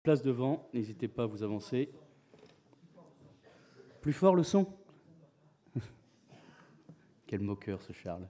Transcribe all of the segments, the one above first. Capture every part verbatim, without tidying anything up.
Place devant, n'hésitez pas à vous avancer. Plus fort le son. Quel moqueur ce Charles.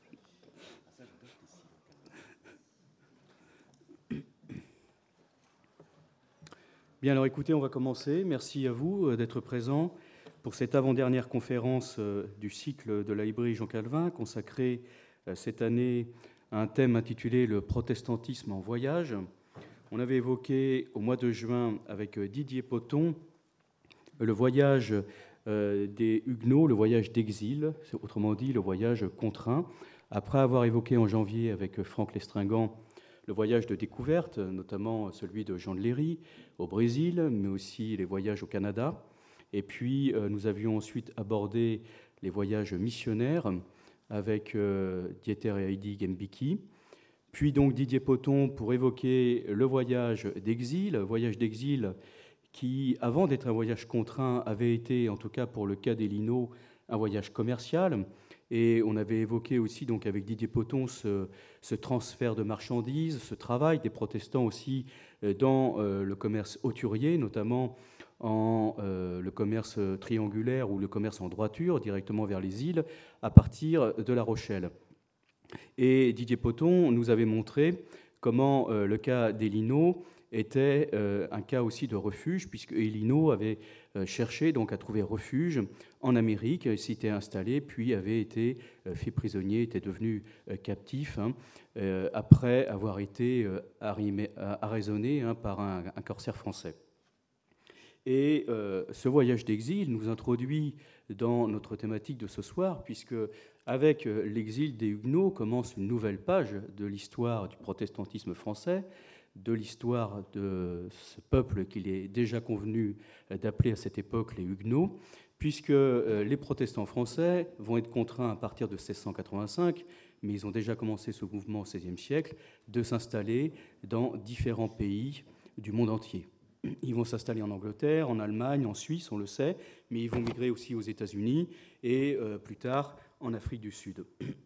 Bien, alors écoutez, on va commencer. Merci à vous d'être présents pour cette avant-dernière conférence du cycle de la librairie Jean Calvin, consacrée cette année à un thème intitulé « Le protestantisme en voyage ». On avait évoqué au mois de juin avec Didier Poton le voyage des Huguenots, le voyage d'exil, autrement dit le voyage contraint. Après avoir évoqué en janvier avec Franck Lestringant le voyage de découverte, notamment celui de Jean de Léry au Brésil, mais aussi les voyages au Canada. Et puis nous avions ensuite abordé les voyages missionnaires avec Dieter et Heidi Gembicki. Puis donc Didier Poton pour évoquer le voyage d'exil, le voyage d'exil qui, avant d'être un voyage contraint, avait été, en tout cas pour le cas des Linots, un voyage commercial. Et on avait évoqué aussi donc avec Didier Poton ce, ce transfert de marchandises, ce travail des protestants aussi dans euh, le commerce hauturier, notamment en euh, le commerce triangulaire ou le commerce en droiture, directement vers les îles, à partir de La Rochelle. Et Didier Poton nous avait montré comment euh, le cas des Linots était euh, un cas aussi de refuge, puisque les Linots avaient euh, cherché donc à trouver refuge en Amérique, s'étaient installés, puis avaient été euh, faits prisonniers, étaient devenus euh, captifs, hein, euh, après avoir été euh, arrimé, arraisonnés hein, par un, un corsaire français. Et euh, ce voyage d'exil nous introduit dans notre thématique de ce soir, puisque avec l'exil des Huguenots commence une nouvelle page de l'histoire du protestantisme français, de l'histoire de ce peuple qu'il est déjà convenu d'appeler à cette époque les Huguenots, puisque les protestants français vont être contraints à partir de seize cent quatre-vingt-cinq, mais ils ont déjà commencé ce mouvement au seizième siècle, de s'installer dans différents pays du monde entier. Ils vont s'installer en Angleterre, en Allemagne, en Suisse, on le sait, mais ils vont migrer aussi aux États-Unis et euh, plus tard en Afrique du Sud.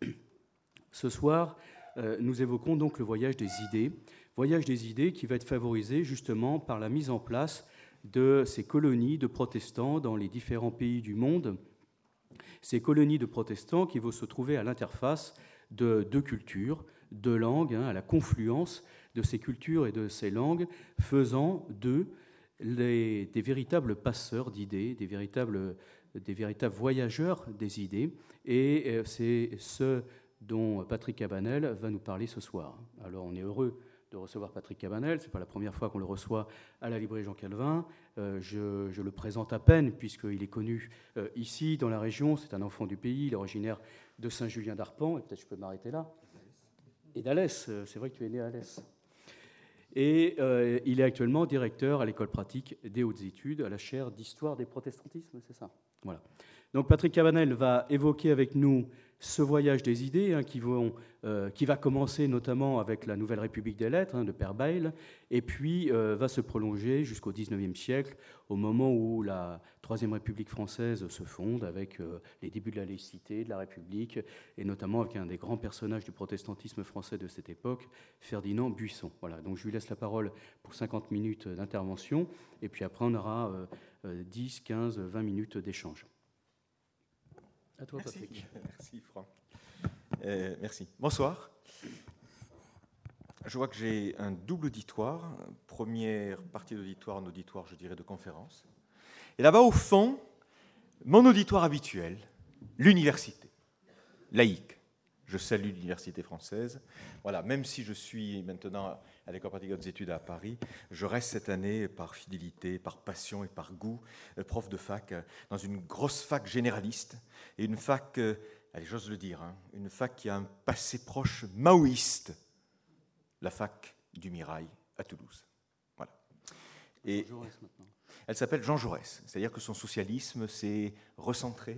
Ce soir, euh, nous évoquons donc le voyage des idées, voyage des idées qui va être favorisé justement par la mise en place de ces colonies de protestants dans les différents pays du monde, ces colonies de protestants qui vont se trouver à l'interface de deux cultures, deux langues, hein, à la confluence de ces cultures et de ces langues, faisant d'eux les, des véritables passeurs d'idées, des véritables, des véritables voyageurs des idées. Et c'est ce dont Patrick Cabanel va nous parler ce soir. Alors on est heureux de recevoir Patrick Cabanel, ce n'est pas la première fois qu'on le reçoit à la librairie Jean Calvin. Euh, je, je le présente à peine, puisqu'il est connu euh, ici, dans la région. C'est un enfant du pays, il est originaire de Saint-Julien-d'Arpan, et peut-être je peux m'arrêter là. Et d'Alès, c'est vrai que tu es né à Alès. Et euh, il est actuellement directeur à l'école pratique des hautes études, à la chaire d'histoire des protestantismes, c'est ça. Voilà. Donc Patrick Cabanel va évoquer avec nous ce voyage des idées hein, qui, vont, euh, qui va commencer notamment avec la Nouvelle République des Lettres hein, de Père Bayle, et puis euh, va se prolonger jusqu'au dix-neuvième siècle, au moment où la Troisième République française se fonde avec euh, les débuts de la laïcité, de la République, et notamment avec un des grands personnages du protestantisme français de cette époque, Ferdinand Buisson. Voilà, donc je lui laisse la parole pour cinquante minutes d'intervention, et puis après on aura euh, euh, dix, quinze, vingt minutes d'échange. À toi, merci. Patrick. Merci, Franck. Euh, merci. Bonsoir. Je vois que j'ai un double auditoire. Première partie d'auditoire, un auditoire, je dirais, de conférence. Et là-bas, au fond, mon auditoire habituel, l'université, laïque. Je salue l'université française. Voilà, même si je suis maintenant à l'école pratique des études à Paris, je reste cette année par fidélité, par passion et par goût, prof de fac dans une grosse fac généraliste et une fac, allez, j'ose le dire, hein, une fac qui a un passé proche maoïste, la fac du Mirail à Toulouse. Voilà. Et Jean Jaurès maintenant. Elle s'appelle Jean Jaurès, c'est-à-dire que son socialisme s'est recentré.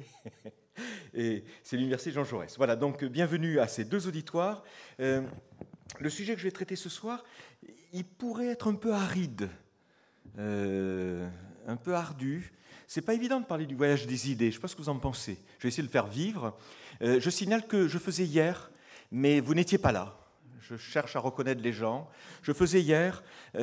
Et c'est l'université Jean Jaurès. Voilà, donc bienvenue à ces deux auditoires. Euh, le sujet que je vais traiter ce soir, il pourrait être un peu aride, euh, un peu ardu. C'est pas évident de parler du voyage des idées. Je ne sais pas ce que vous en pensez. Je vais essayer de le faire vivre. Euh, je signale que je faisais hier, mais vous n'étiez pas là. je cherche à reconnaître les gens. Je faisais hier,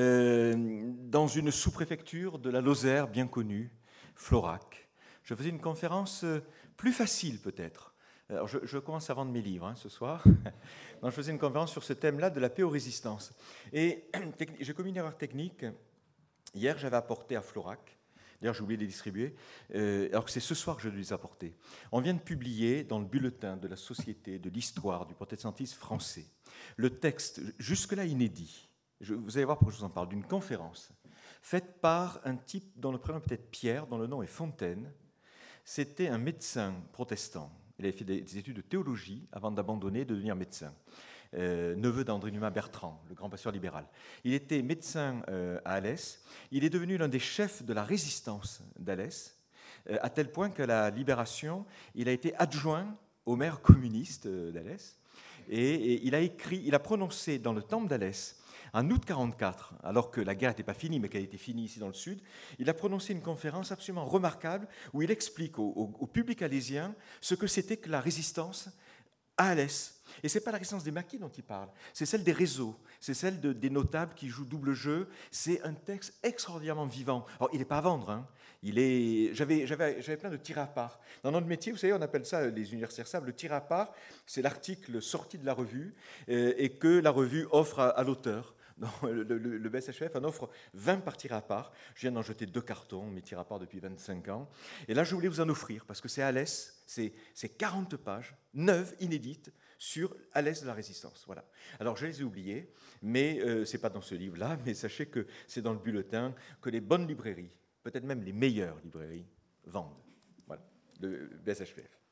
euh, dans une sous-préfecture de la Lozère bien connue, Florac, je faisais une conférence plus facile peut-être. Alors je, je commence à vendre mes livres hein, ce soir. Donc, je faisais une conférence sur ce thème-là de la paix aux résistances. Et j'ai commis une erreur technique. Hier, j'avais apporté à Florac, d'ailleurs j'ai oublié de les distribuer, euh, alors que c'est ce soir que je dois les apporter. On vient de publier dans le bulletin de la Société de l'histoire du protestantisme français le texte, jusque-là inédit, je, vous allez voir pourquoi je vous en parle, d'une conférence faite par un type dont le prénom est peut-être Pierre, dont le nom est Fontaine. C'était un médecin protestant. Il avait fait des études de théologie avant d'abandonner et de devenir médecin. Euh, neveu d'André Numa Bertrand, le grand pasteur libéral. Il était médecin euh, à Alès. Il est devenu l'un des chefs de la résistance d'Alès, euh, à tel point qu'à la Libération, il a été adjoint au maire communiste euh, d'Alès. Et, et il a écrit, il a prononcé dans le temple d'Alès, en août mille neuf cent quarante-quatre, alors que la guerre n'était pas finie, mais qu'elle était finie ici dans le Sud, il a prononcé une conférence absolument remarquable où il explique au, au, au public alésien ce que c'était que la résistance à Alès. Et ce n'est pas la résistance des maquis dont il parle, c'est celle des réseaux, c'est celle de, des notables qui jouent double jeu. C'est un texte extraordinairement vivant. Alors, il n'est pas à vendre, hein. Il est... j'avais, j'avais, j'avais plein de tirs à part. Dans notre métier, vous savez, on appelle ça, les universitaires savent, le tir à part, c'est l'article sorti de la revue euh, et que la revue offre à, à l'auteur. Non, le, le, le B S H F en offre vingt par tir à part. Je viens d'en jeter deux cartons, mes tirs à part depuis vingt-cinq ans. Et là, je voulais vous en offrir, parce que c'est Alès, c'est, c'est quarante pages, neuves, inédites, sur Alès de la Résistance. Voilà. Alors, je les ai oubliés, mais euh, ce n'est pas dans ce livre-là, mais sachez que c'est dans le bulletin que les bonnes librairies, peut-être même les meilleures librairies, vendent. Voilà, le B S H P F.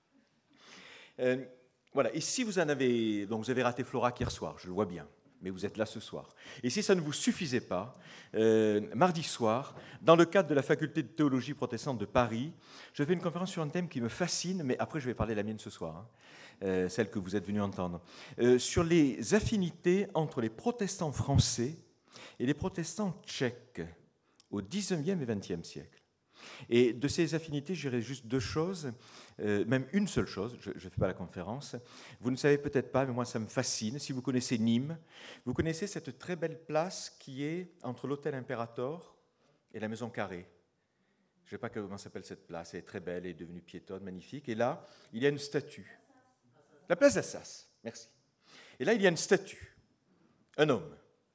Euh, voilà, et si vous en avez... Donc, vous avez raté Florac hier soir, je le vois bien. Mais vous êtes là ce soir. Et si ça ne vous suffisait pas, euh, mardi soir, dans le cadre de la faculté de théologie protestante de Paris, je fais une conférence sur un thème qui me fascine, mais après je vais parler de la mienne ce soir, hein, euh, celle que vous êtes venu entendre, euh, sur les affinités entre les protestants français et les protestants tchèques au dix-neuvième et vingtième siècle. Et de ces affinités, je dirais juste deux choses, euh, même une seule chose, je ne fais pas la conférence. Vous ne savez peut-être pas, mais moi ça me fascine. Si vous connaissez Nîmes, vous connaissez cette très belle place qui est entre l'hôtel Impérator et la Maison Carrée. Je ne sais pas comment s'appelle cette place, elle est très belle, elle est devenue piétonne, magnifique. Et là, il y a une statue. La place d'Assas, merci. Et là, il y a une statue, un homme.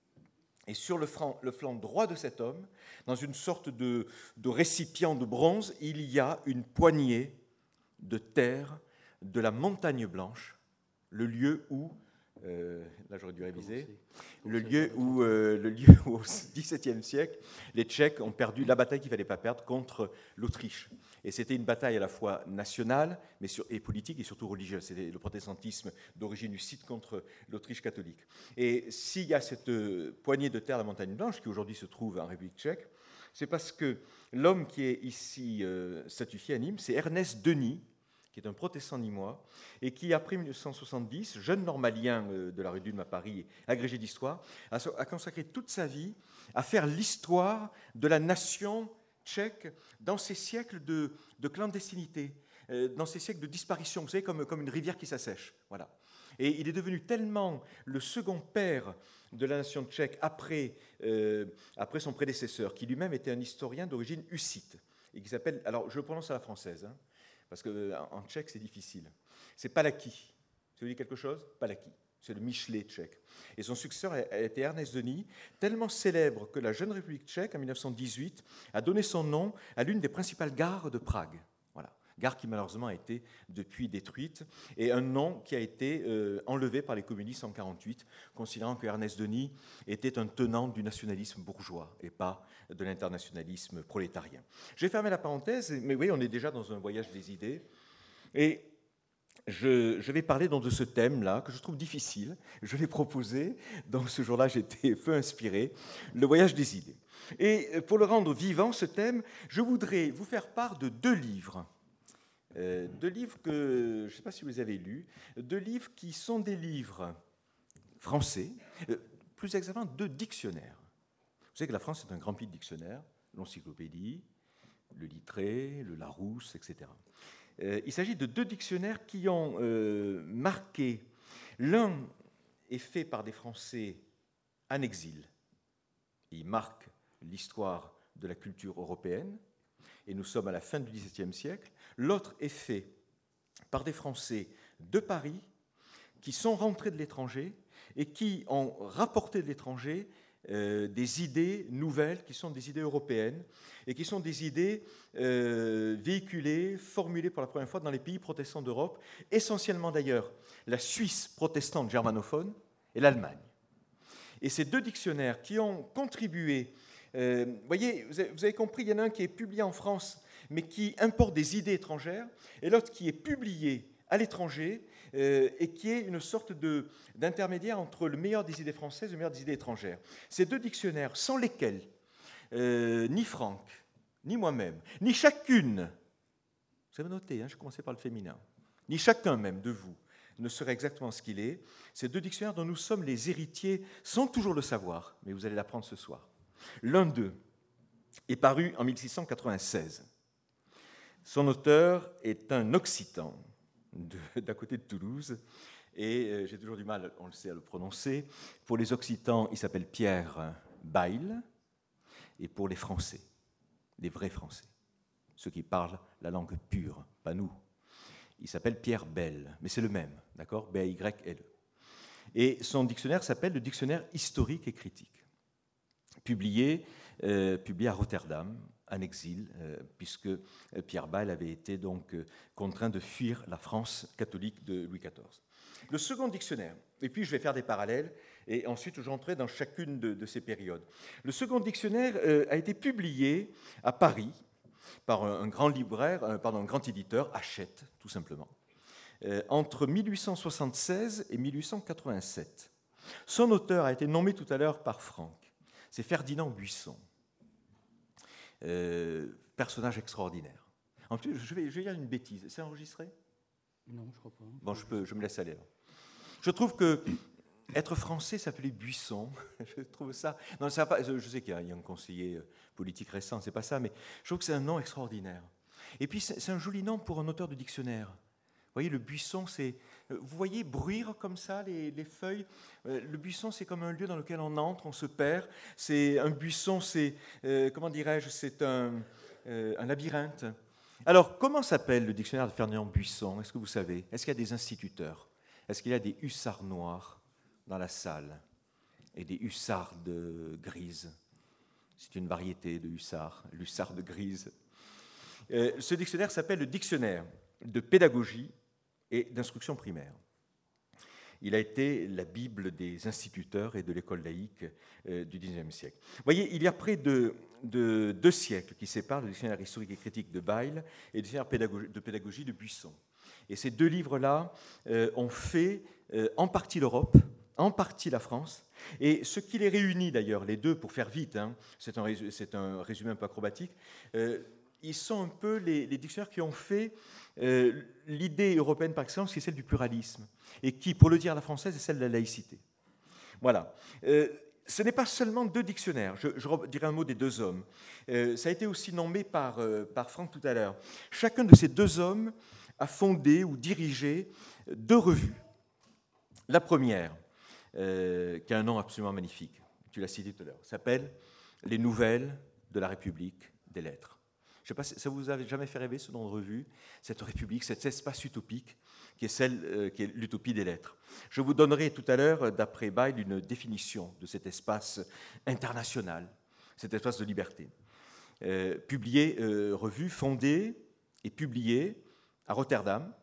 Et sur le flanc, le flanc droit de cet homme, dans une sorte de, de récipient de bronze, il y a une poignée de terre de la Montagne Blanche, le lieu où, euh, là j'aurais dû réviser, le lieu où, euh, le lieu où au dix-septième siècle, les Tchèques ont perdu la bataille qu'il ne fallait pas perdre contre l'Autriche. Et c'était une bataille à la fois nationale mais sur, et politique et surtout religieuse. C'était le protestantisme d'origine hussite contre l'Autriche catholique. Et s'il y a cette poignée de terre de la Montagne Blanche, qui aujourd'hui se trouve en République tchèque, c'est parce que l'homme qui est ici euh, statuifié à Nîmes, c'est Ernest Denis, qui est un protestant nîmois, et qui, après mille neuf cent soixante-dix, jeune normalien euh, de la rue d'Ulm à Paris, agrégé d'histoire, a, a consacré toute sa vie à faire l'histoire de la nation tchèque dans ces siècles de, de clandestinité, euh, dans ces siècles de disparition, vous savez, comme, comme une rivière qui s'assèche. Voilà. Et il est devenu tellement le second père de la nation tchèque après, euh, après son prédécesseur, qui lui-même était un historien d'origine hussite, et qui s'appelle, alors je le prononce à la française, hein, parce qu'en tchèque c'est difficile, c'est Palaki. Ça vous dit quelque chose? Palaki. C'est le Michelet tchèque. Et son successeur a été Ernest Denis, tellement célèbre que la jeune République tchèque, en mille neuf cent dix-huit, a donné son nom à l'une des principales gares de Prague. Voilà. Gare qui malheureusement a été depuis détruite, et un nom qui a été euh, enlevé par les communistes en mille neuf cent quarante-huit, considérant que Ernest Denis était un tenant du nationalisme bourgeois et pas de l'internationalisme prolétarien. J'ai fermé la parenthèse, mais oui, on est déjà dans un voyage des idées. Et Je, je vais parler donc de ce thème-là, que je trouve difficile. Je l'ai proposé, donc ce jour-là, j'étais peu inspiré, le voyage des idées. Et pour le rendre vivant, ce thème, je voudrais vous faire part de deux livres. Euh, deux livres que, je ne sais pas si vous les avez lus, deux livres qui sont des livres français, euh, plus exactement deux dictionnaires. Vous savez que la France est un grand pays de dictionnaires, l'encyclopédie, le Littré, le Larousse, et cetera. Euh, il s'agit de deux dictionnaires qui ont euh, marqué, l'un est fait par des Français en exil. Il marque l'histoire de la culture européenne, et nous sommes à la fin du dix-septième siècle. L'autre est fait par des Français de Paris qui sont rentrés de l'étranger et qui ont rapporté de l'étranger euh, des idées nouvelles qui sont des idées européennes et qui sont des idées euh, véhiculées, formulées pour la première fois dans les pays protestants d'Europe, essentiellement d'ailleurs la Suisse protestante germanophone et l'Allemagne. Et ces deux dictionnaires qui ont contribué, euh, vous voyez, vous avez, vous avez compris, il y en a un qui est publié en France, mais qui importe des idées étrangères, et l'autre qui est publié à l'étranger, euh, et qui est une sorte de, d'intermédiaire entre le meilleur des idées françaises et le meilleur des idées étrangères. Ces deux dictionnaires, sans lesquels euh, ni Franck, ni moi-même, ni chacune, vous avez noté, hein, je commençais par le féminin, ni chacun même de vous, ne serait exactement ce qu'il est. Ces deux dictionnaires dont nous sommes les héritiers, sans toujours le savoir, mais vous allez l'apprendre ce soir. L'un d'eux est paru en mille six cent quatre-vingt-seize. Son auteur est un Occitan d'à côté de Toulouse, et euh, j'ai toujours du mal, on le sait, à le prononcer. Pour les Occitans, il s'appelle Pierre Bayle, et pour les Français, les vrais Français, ceux qui parlent la langue pure, pas nous, il s'appelle Pierre Bell, mais c'est le même, d'accord, B A Y L E. Et son dictionnaire s'appelle le Dictionnaire historique et critique, publié, euh, publié à Rotterdam, en exil, euh, puisque Pierre Bayle avait été donc euh, contraint de fuir la France catholique de Louis quatorze. Le second dictionnaire, et puis je vais faire des parallèles, et ensuite je rentrerai dans chacune de, de ces périodes. Le second dictionnaire euh, a été publié à Paris par un, un grand libraire, un, pardon, un grand éditeur, Hachette, tout simplement, euh, entre mille huit cent soixante-seize et mille huit cent quatre-vingt-sept. Son auteur a été nommé tout à l'heure par Franck. C'est Ferdinand Buisson. Euh, personnage extraordinaire. En plus, je vais, je vais dire une bêtise. C'est enregistré ? Non, je crois pas. Bon, je, peux, je me laisse aller. Là. Je trouve que être français s'appelait Buisson. Je trouve ça. Non, ça pas, je sais qu'il y a un conseiller politique récent, c'est pas ça, mais je trouve que c'est un nom extraordinaire. Et puis, c'est, c'est un joli nom pour un auteur de dictionnaire. Vous voyez, le buisson, c'est... Vous voyez bruire comme ça les, les feuilles. Le buisson, c'est comme un lieu dans lequel on entre, on se perd. C'est un buisson, c'est, euh, comment dirais-je, c'est un, euh, un labyrinthe. Alors, comment s'appelle le dictionnaire de Ferdinand Buisson ? Est-ce que vous savez ? Est-ce qu'il y a des instituteurs ? Est-ce qu'il y a des hussards noirs dans la salle ? Et des hussardes grises ? C'est une variété de hussards, l'hussarde grise. Euh, ce dictionnaire s'appelle le dictionnaire de pédagogie et d'instruction primaire. Il a été la Bible des instituteurs et de l'école laïque euh, du dix-neuvième siècle. Vous voyez, il y a près de, de deux siècles qui séparent le dictionnaire historique et critique de Bayle et le dictionnaire pédagogie, de pédagogie de Buisson. Et ces deux livres-là euh, ont fait euh, en partie l'Europe, en partie la France, et ce qui les réunit d'ailleurs, les deux, pour faire vite, hein, c'est, un, c'est un résumé un peu acrobatique, euh, ils sont un peu les, les dictionnaires qui ont fait euh, l'idée européenne par excellence, qui est celle du pluralisme, et qui, pour le dire à la française, est celle de la laïcité. Voilà. Euh, ce n'est pas seulement deux dictionnaires, je, je dirais un mot des deux hommes. Euh, ça a été aussi nommé par, euh, par Franck tout à l'heure. Chacun de ces deux hommes a fondé ou dirigé deux revues. La première, euh, qui a un nom absolument magnifique, tu l'as cité tout à l'heure, s'appelle « Les Nouvelles de la République des Lettres ». Je ne sais pas si ça vous a jamais fait rêver, ce nom de revue, cette république, cet espace utopique qui est, celle, euh, qui est l'utopie des lettres. Je vous donnerai tout à l'heure, d'après Bayle, une définition de cet espace international, cet espace de liberté. Euh, publié, euh, revue fondée et publiée à Rotterdam,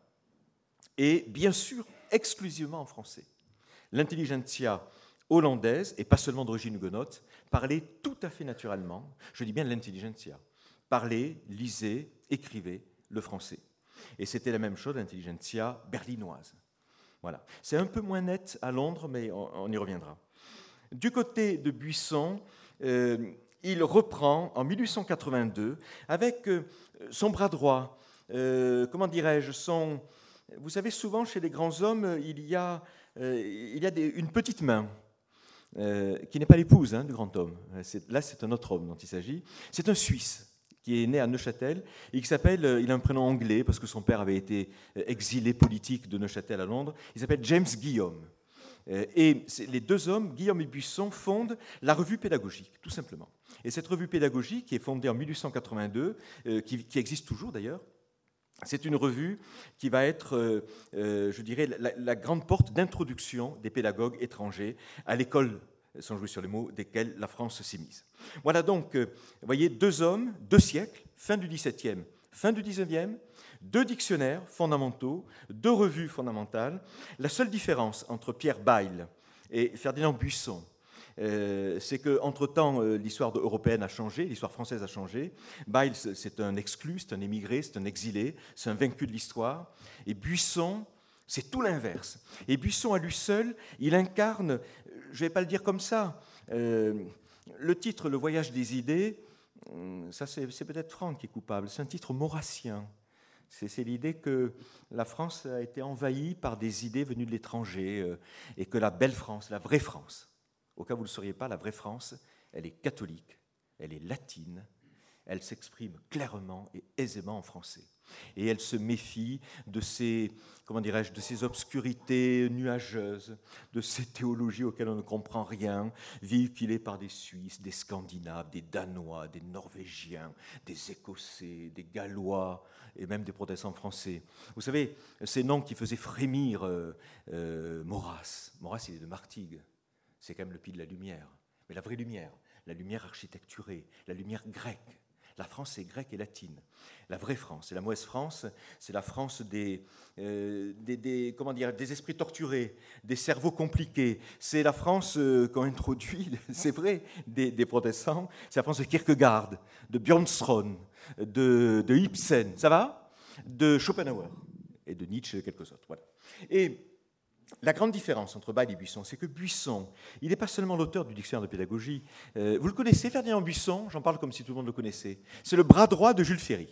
et bien sûr exclusivement en français. L'intelligentsia hollandaise, et pas seulement d'origine huguenote, parlait tout à fait naturellement, je dis bien l'intelligentsia, parlait, lisait, écrivait le français. Et c'était la même chose, l'intelligentsia berlinoise. Voilà. C'est un peu moins net à Londres, mais on, on y reviendra. Du côté de Buisson, euh, il reprend en mille huit cent quatre-vingt-deux, avec euh, son bras droit, euh, comment dirais-je, son... Vous savez, souvent, chez les grands hommes, il y a, euh, il y a des, une petite main, euh, qui n'est pas l'épouse hein, du grand homme. C'est, là, c'est un autre homme dont il s'agit. C'est un Suisse qui est né à Neuchâtel et qui s'appelle, il a un prénom anglais parce que son père avait été exilé politique de Neuchâtel à Londres, il s'appelle James Guillaume. Et les deux hommes, Guillaume et Buisson, fondent la Revue pédagogique, tout simplement. Et cette Revue pédagogique, qui est fondée en mille huit cent quatre-vingt-deux, euh, qui, qui existe toujours d'ailleurs, c'est une revue qui va être, euh, euh, je dirais, la, la grande porte d'introduction des pédagogues étrangers à l'école, sans jouer sur les mots, desquels la France s'est mise. Voilà donc, euh, vous voyez, deux hommes, deux siècles, fin du dix-septième, fin du dix-neuvième, deux dictionnaires fondamentaux, deux revues fondamentales. La seule différence entre Pierre Bayle et Ferdinand Buisson, euh, c'est qu'entre-temps, euh, l'histoire européenne a changé, l'histoire française a changé. Bayle, c'est un exclu, c'est un émigré, c'est un exilé, c'est un vaincu de l'histoire. Et Buisson, c'est tout l'inverse. Et Buisson, à lui seul, il incarne, je ne vais pas le dire comme ça, euh, le titre « Le voyage des idées », ça c'est, c'est peut-être Franck qui est coupable, c'est un titre maurassien. C'est, c'est l'idée que la France a été envahie par des idées venues de l'étranger euh, et que la belle France, la vraie France, au cas où vous ne le sauriez pas, la vraie France, elle est catholique, elle est latine, elle s'exprime clairement et aisément en français. Et elle se méfie de ces, comment dirais-je, de ces obscurités nuageuses, de ces théologies auxquelles on ne comprend rien, véhiculées par des Suisses, des Scandinaves, des Danois, des Norvégiens, des Écossais, des Gallois et même des protestants français. Vous savez, ces noms qui faisaient frémir euh, euh, Maurras. Maurras, il est de Martigues. C'est quand même le pays de la lumière. Mais la vraie lumière, la lumière architecturée, la lumière grecque. La France est grecque et latine. La vraie France, et la mauvaise France, c'est la France des, euh, des, des, comment dire, des esprits torturés, des cerveaux compliqués. C'est la France euh, qu'ont introduit, c'est vrai, des, des protestants. C'est la France de Kierkegaard, de Björnstrom, de, de Ibsen, ça va, de Schopenhauer et de Nietzsche de quelque sorte. Voilà. Et la grande différence entre Bayle et Buisson, c'est que Buisson, il n'est pas seulement l'auteur du dictionnaire de pédagogie. Euh, vous le connaissez, Ferdinand Buisson, j'en parle comme si tout le monde le connaissait. C'est le bras droit de Jules Ferry.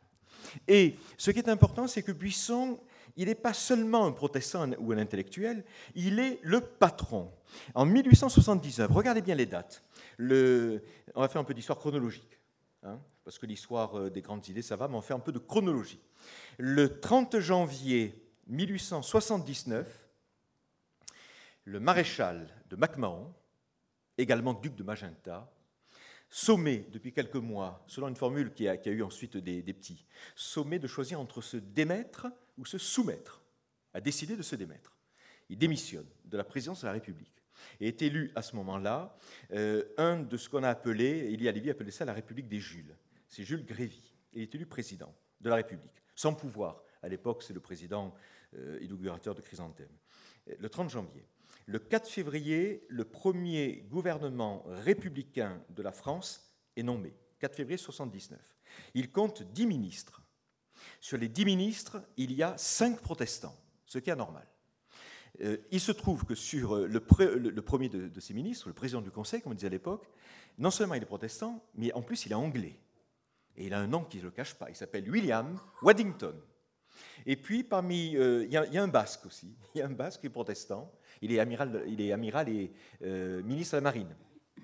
Et ce qui est important, c'est que Buisson, il n'est pas seulement un protestant ou un intellectuel, il est le patron. En mille huit cent soixante-dix-neuf, regardez bien les dates. Le, on va faire un peu d'histoire chronologique, hein, parce que l'histoire des grandes idées, ça va, mais on fait un peu de chronologie. Le trente janvier mille huit cent soixante-dix-neuf, le maréchal de MacMahon, également duc de Magenta, sommé depuis quelques mois, selon une formule qui a, qui a eu ensuite des, des petits, sommé de choisir entre se démettre ou se soumettre, a décidé de se démettre. Il démissionne de la présidence de la République et est élu à ce moment-là euh, un de ce qu'on a appelé, Élie Lévy appelait ça la République des Jules. C'est Jules Grévy. Il est élu président de la République, sans pouvoir. À l'époque, c'est le président euh, inaugurateur de Chrysanthème. Le trente janvier. Le quatre février, le premier gouvernement républicain de la France est nommé, quatre février soixante-dix-neuf. Il compte dix ministres. Sur les dix ministres, il y a cinq protestants, ce qui est anormal. Euh, il se trouve que sur le, pre, le, le premier de, de ces ministres, le président du Conseil, comme on disait à l'époque, non seulement il est protestant, mais en plus il est anglais. Et il a un nom qui ne le cache pas, il s'appelle William Waddington. Et puis, parmi, euh, il, y a, il y a un Basque aussi, il y a un Basque qui est protestant, il est amiral, il est amiral et euh, ministre de la Marine.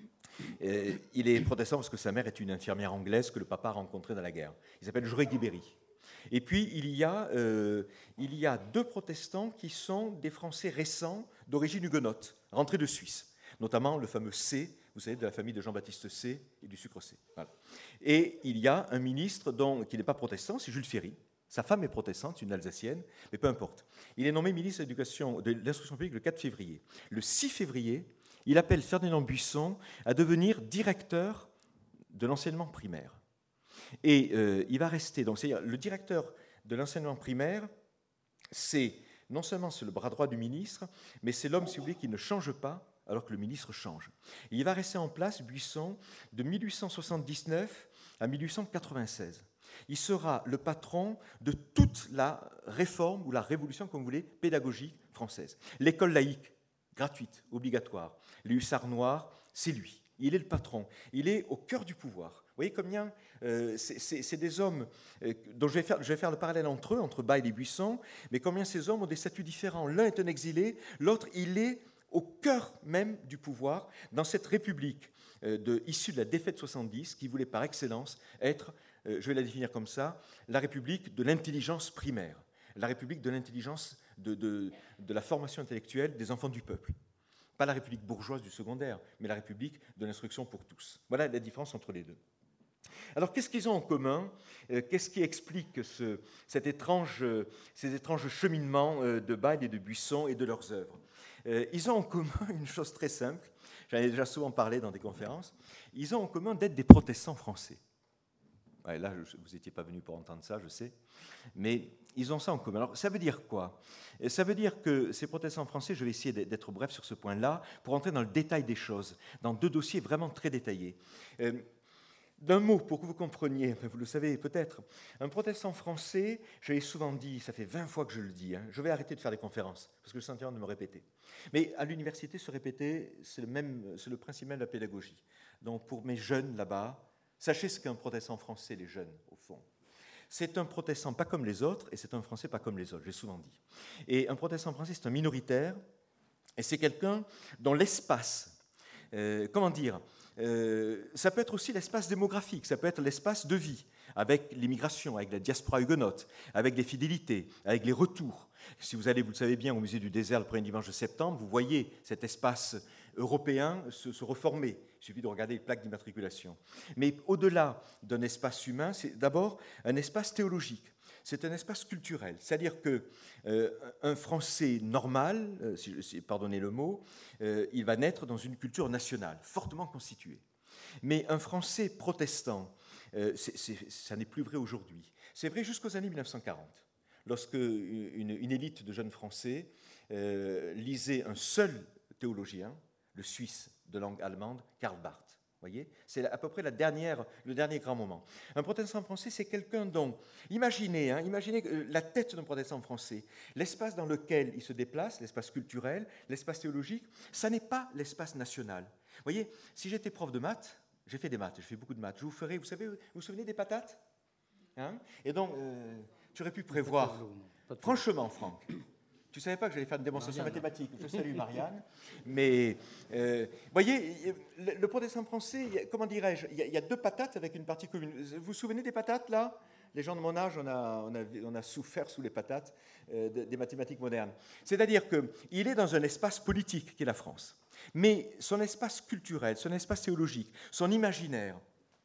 Euh, il est protestant parce que sa mère est une infirmière anglaise que le papa a rencontrée dans la guerre. Il s'appelle Jaurès Guibéry. Et puis, il y, a, euh, il y a deux protestants qui sont des Français récents d'origine huguenote, rentrés de Suisse, notamment le fameux C, vous savez, de la famille de Jean-Baptiste C et du sucre C. Voilà. Et il y a un ministre dont, qui n'est pas protestant, c'est Jules Ferry. Sa femme est protestante, une Alsacienne, mais peu importe. Il est nommé ministre de l'Éducation, de l'Instruction publique le quatre février. Le six février, il appelle Ferdinand Buisson à devenir directeur de l'enseignement primaire. Et euh, il va rester, donc c'est-à-dire le directeur de l'enseignement primaire, c'est non seulement c'est le bras droit du ministre, mais c'est l'homme, si vous voulez, qui ne change pas alors que le ministre change. Et il va rester en place, Buisson, de mille huit cent soixante-dix-neuf à mille huit cent quatre-vingt-seize. Il sera le patron de toute la réforme ou la révolution, comme vous voulez, pédagogique française. L'école laïque, gratuite, obligatoire. Les hussards noirs, c'est lui. Il est le patron. Il est au cœur du pouvoir. Vous voyez combien euh, c'est, c'est, c'est des hommes euh, dont je vais, faire, je vais faire le parallèle entre eux, entre Bayle et Buisson, mais combien ces hommes ont des statuts différents. L'un est un exilé, l'autre, il est au cœur même du pouvoir dans cette république euh, de, issue de la défaite soixante-dix qui voulait par excellence être, euh, je vais la définir comme ça, la république de l'intelligence primaire, la république de l'intelligence, de, de, de la formation intellectuelle des enfants du peuple. Pas la République bourgeoise du secondaire, mais la République de l'instruction pour tous. Voilà la différence entre les deux. Alors, qu'est-ce qu'ils ont en commun? Qu'est-ce qui explique ce, cet étrange, ces étranges cheminements de Bayle et de Buisson et de leurs œuvres? Ils ont en commun une chose très simple, j'en ai déjà souvent parlé dans des conférences, ils ont en commun d'être des protestants français. Ouais, là, vous n'étiez pas venu pour entendre ça, je sais, mais ils ont ça en commun. Alors, ça veut dire quoi? Ça veut dire que ces protestants français, je vais essayer d'être bref sur ce point-là, pour entrer dans le détail des choses, dans deux dossiers vraiment très détaillés. Euh, D'un mot, pour que vous compreniez, vous le savez peut-être, un protestant français, je l'ai souvent dit, ça fait vingt fois que je le dis, hein, je vais arrêter de faire des conférences, parce que je sens de me répéter. Mais à l'université, se répéter, c'est le, même, c'est le principe même de la pédagogie. Donc pour mes jeunes là-bas, sachez ce qu'est un protestant français, les jeunes, au fond. C'est un protestant pas comme les autres, et c'est un français pas comme les autres, j'ai souvent dit. Et un protestant français, c'est un minoritaire, et c'est quelqu'un dont l'espace, euh, comment dire, Euh, ça peut être aussi l'espace démographique, ça peut être l'espace de vie, avec l'immigration, avec la diaspora huguenote, avec les fidélités, avec les retours. Si vous allez, vous le savez bien, au musée du désert le premier dimanche de septembre, vous voyez cet espace européen se, se reformer. Il suffit de regarder les plaques d'immatriculation. Mais au-delà d'un espace humain, c'est d'abord un espace théologique. C'est un espace culturel, c'est-à-dire qu'un euh, Français normal, euh, si, si pardonnez le mot, euh, il va naître dans une culture nationale, fortement constituée. Mais un Français protestant, euh, c'est, c'est, ça n'est plus vrai aujourd'hui. C'est vrai jusqu'aux années mille neuf cent quarante, lorsque une, une élite de jeunes Français euh, lisait un seul théologien, le Suisse de langue allemande, Karl Barth. Voyez, c'est à peu près la dernière, le dernier grand moment. Un protestant français, c'est quelqu'un dont, imaginez, hein, imaginez la tête d'un protestant français, l'espace dans lequel il se déplace, l'espace culturel, l'espace théologique, ça n'est pas l'espace national. Voyez, si j'étais prof de maths, j'ai fait des maths, j'ai fait beaucoup de maths, je vous ferai, vous savez, vous vous souvenez des patates, hein? Et donc, euh, j'aurais pu prévoir, franchement, Franck, tu ne savais pas que j'allais faire une démonstration Marianne. mathématique. Je salue Marianne. Mais, euh, vous voyez, le, le protestant français, comment dirais-je, il y, a, il y a deux patates avec une partie commune. Vous vous souvenez des patates, là? Les gens de mon âge, on a, on a, on a souffert sous les patates euh, de, des mathématiques modernes. C'est-à-dire qu'il est dans un espace politique qui est la France. Mais son espace culturel, son espace théologique, son imaginaire,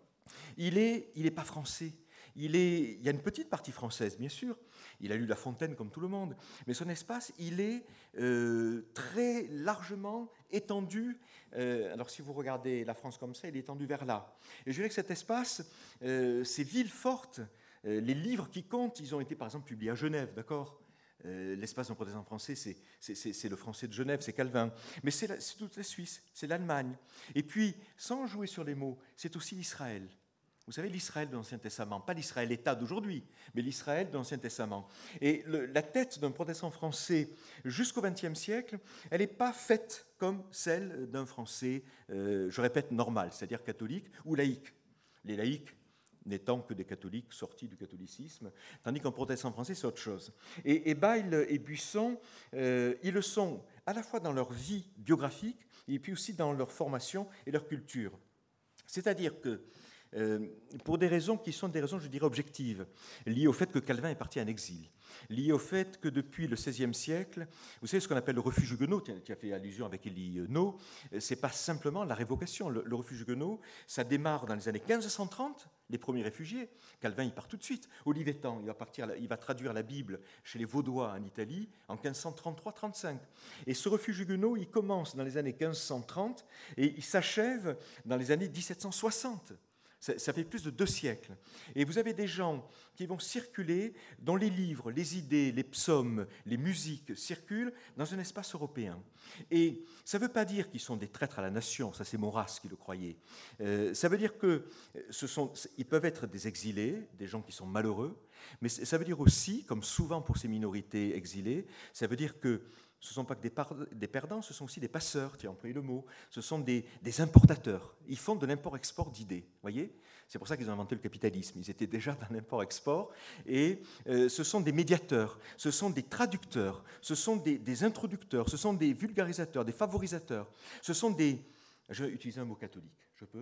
il n'est il est pas français. Il, est, il y a une petite partie française, bien sûr. Il a lu La Fontaine comme tout le monde. Mais son espace, il est euh, très largement étendu. Euh, alors, si vous regardez la France comme ça, il est étendu vers là. Et je dirais que cet espace, euh, ces villes fortes, euh, les livres qui comptent, ils ont été, par exemple, publiés à Genève, d'accord ? Euh, l'espace d'un protestant français, c'est, c'est, c'est, c'est le français de Genève, c'est Calvin. Mais c'est, la, c'est toute la Suisse, c'est l'Allemagne. Et puis, sans jouer sur les mots, c'est aussi l'Israël. Vous savez, l'Israël de l'Ancien Testament, pas l'Israël État d'aujourd'hui, mais l'Israël de l'Ancien Testament. Et le, la tête d'un protestant français jusqu'au vingtième siècle, elle n'est pas faite comme celle d'un Français, euh, je répète, normal, c'est-à-dire catholique ou laïque. Les laïcs n'étant que des catholiques sortis du catholicisme, tandis qu'un protestant français, c'est autre chose. Et, et Bayle et Buisson, euh, ils le sont à la fois dans leur vie biographique et puis aussi dans leur formation et leur culture. C'est-à-dire que Euh, pour des raisons qui sont des raisons, je dirais, objectives, liées au fait que Calvin est parti en exil, liées au fait que depuis le seizième siècle, vous savez ce qu'on appelle le refuge huguenot, qui a fait allusion avec Élie No, c'est pas simplement la révocation. Le, le refuge huguenot, ça démarre dans les années quinze cent trente, les premiers réfugiés. Calvin, il part tout de suite. Olivetan, il va, partir, il va traduire la Bible chez les Vaudois en Italie en quinze cent trente-trois trente-cinq. Et ce refuge huguenot, il commence dans les années quinze cent trente et il s'achève dans les années dix-sept cent soixante. Ça fait plus de deux siècles. Et vous avez des gens qui vont circuler, dont les livres, les idées, les psaumes, les musiques circulent dans un espace européen. Et ça ne veut pas dire qu'ils sont des traîtres à la nation, ça c'est Maurras qui le croyait. Euh, ça veut dire qu'ils peuvent être des exilés, des gens qui sont malheureux, mais ça veut dire aussi, comme souvent pour ces minorités exilées, ça veut dire que ce ne sont pas que des, par- des perdants, ce sont aussi des passeurs, tu as employé le mot, ce sont des, des importateurs. Ils font de l'import-export d'idées, voyez ? C'est pour ça qu'ils ont inventé le capitalisme. Ils étaient déjà dans l'import-export. Et euh, ce sont des médiateurs, ce sont des traducteurs, ce sont des, des introducteurs, ce sont des vulgarisateurs, des favorisateurs. Ce sont des... Je vais utiliser un mot catholique, je peux ?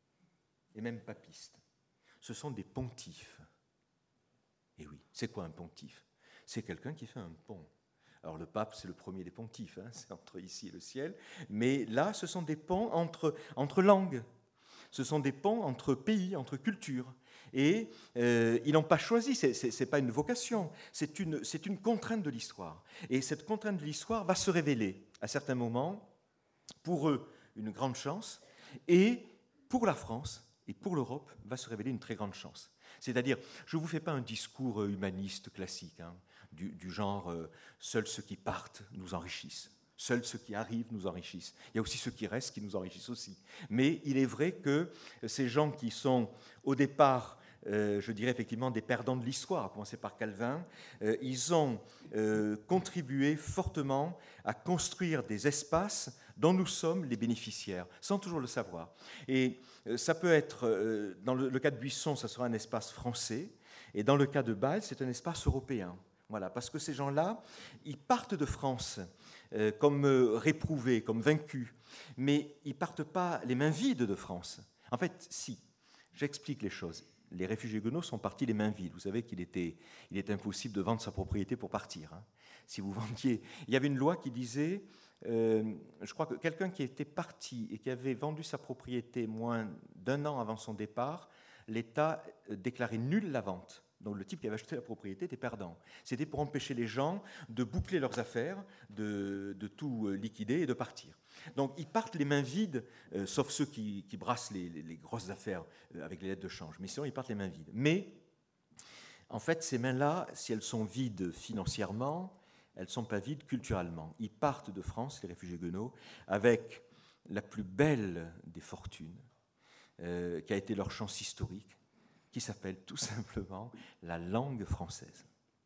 Et même papiste. Ce sont des pontifes. Et oui, c'est quoi un pontife ? C'est quelqu'un qui fait un pont Alors le pape, c'est le premier des pontifes, hein, c'est entre ici et le ciel. Mais là, ce sont des ponts entre, entre langues. Ce sont des ponts entre pays, entre cultures. Et euh, ils n'ont pas choisi, ce n'est pas une vocation, c'est une, c'est une contrainte de l'histoire. Et cette contrainte de l'histoire va se révéler à certains moments, pour eux, une grande chance, et pour la France et pour l'Europe, va se révéler une très grande chance. C'est-à-dire, je ne vous fais pas un discours humaniste classique, hein, du, du genre euh, « seuls ceux qui partent nous enrichissent ». Seuls ceux qui arrivent nous enrichissent. Il y a aussi ceux qui restent qui nous enrichissent aussi. Mais il est vrai que ces gens qui sont au départ, euh, je dirais effectivement, des perdants de l'histoire, à commencer par Calvin, euh, ils ont euh, contribué fortement à construire des espaces dont nous sommes les bénéficiaires, sans toujours le savoir. Et euh, ça peut être, euh, dans le, le cas de Buisson, ça sera un espace français, et dans le cas de Bâle, c'est un espace européen. Voilà, parce que ces gens-là, ils partent de France euh, comme euh, réprouvés, comme vaincus, mais ils ne partent pas les mains vides de France. En fait, si, j'explique les choses. Les réfugiés huguenots sont partis les mains vides. Vous savez qu'il était, il était impossible de vendre sa propriété pour partir. Hein. Si vous vendiez, il y avait une loi qui disait, euh, je crois que quelqu'un qui était parti et qui avait vendu sa propriété moins d'un an avant son départ, l'État déclarait nulle la vente. Donc le type qui avait acheté la propriété était perdant. C'était pour empêcher les gens de boucler leurs affaires, de, de tout liquider et de partir. Donc ils partent les mains vides, euh, sauf ceux qui, qui brassent les, les, les grosses affaires avec les lettres de change. Mais sinon, ils partent les mains vides. Mais en fait, ces mains-là, si elles sont vides financièrement, elles ne sont pas vides culturellement. Ils partent de France, les réfugiés guenauds, avec la plus belle des fortunes, euh, qui a été leur chance historique, qui s'appelle tout simplement la langue française.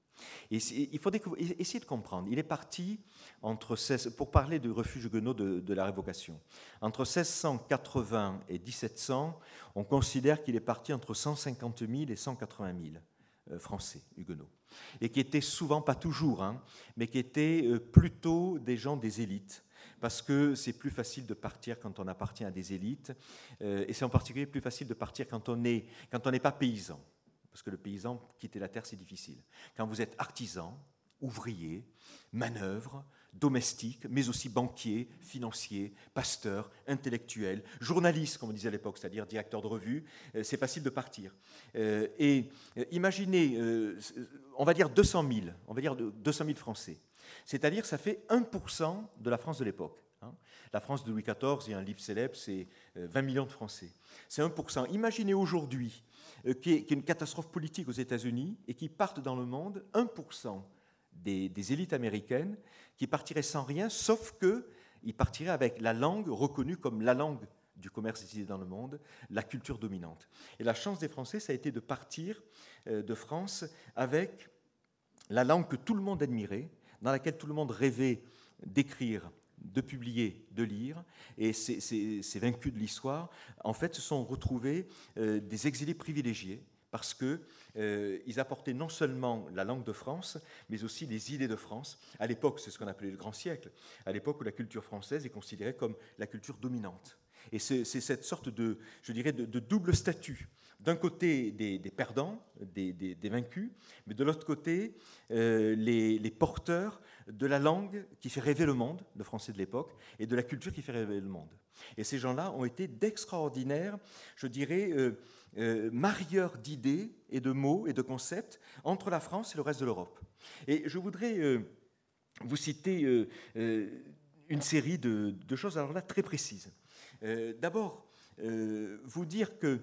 Et il faut essayer de comprendre. Il est parti, entre seize, pour parler du refuge guenot de, de la Révocation, entre seize cent quatre-vingts et dix-sept cents, on considère qu'il est parti entre cent cinquante mille et cent quatre-vingt mille euh, Français huguenots, et qui étaient souvent, pas toujours, hein, mais qui étaient euh, plutôt des gens des élites, parce que c'est plus facile de partir quand on appartient à des élites, euh, et c'est en particulier plus facile de partir quand on est, quand on n'est pas paysan, parce que le paysan, quitter la terre, c'est difficile. Quand vous êtes artisan, ouvrier, manœuvre, domestique, mais aussi banquier, financier, pasteur, intellectuel, journaliste, comme on disait à l'époque, c'est-à-dire directeur de revue, euh, c'est facile de partir. Euh, et euh, imaginez, euh, on va dire deux cent mille, on va dire deux cent mille Français. C'est-à-dire ça fait un pour cent de la France de l'époque. Hein. La France de Louis quatorze, il y a un livre célèbre, c'est vingt millions de Français. C'est un pour cent. Imaginez aujourd'hui euh, qu'il y ait une catastrophe politique aux États-Unis et qui partent dans le monde un pour cent des, des élites américaines qui partiraient sans rien, sauf qu'ils partiraient avec la langue reconnue comme la langue du commerce décidé dans le monde, la culture dominante. Et la chance des Français, ça a été de partir euh, de France avec la langue que tout le monde admirait, dans laquelle tout le monde rêvait d'écrire, de publier, de lire, et ces, ces, ces vaincus de l'histoire, en fait, se sont retrouvés euh, des exilés privilégiés, parce qu'ils euh, apportaient non seulement la langue de France, mais aussi les idées de France. À l'époque, c'est ce qu'on appelait le grand siècle, à l'époque où la culture française est considérée comme la culture dominante. Et c'est, c'est cette sorte de, je dirais, de, de double statut. D'un côté, des, des perdants, des, des, des vaincus, mais de l'autre côté, euh, les, les porteurs de la langue qui fait rêver le monde, le français de l'époque, et de la culture qui fait rêver le monde. Et ces gens-là ont été d'extraordinaires, je dirais, euh, euh, marieurs d'idées et de mots et de concepts entre la France et le reste de l'Europe. Et je voudrais euh, vous citer euh, euh, une série de, de choses, alors là, très précises. Euh, d'abord, euh, vous dire qu'ils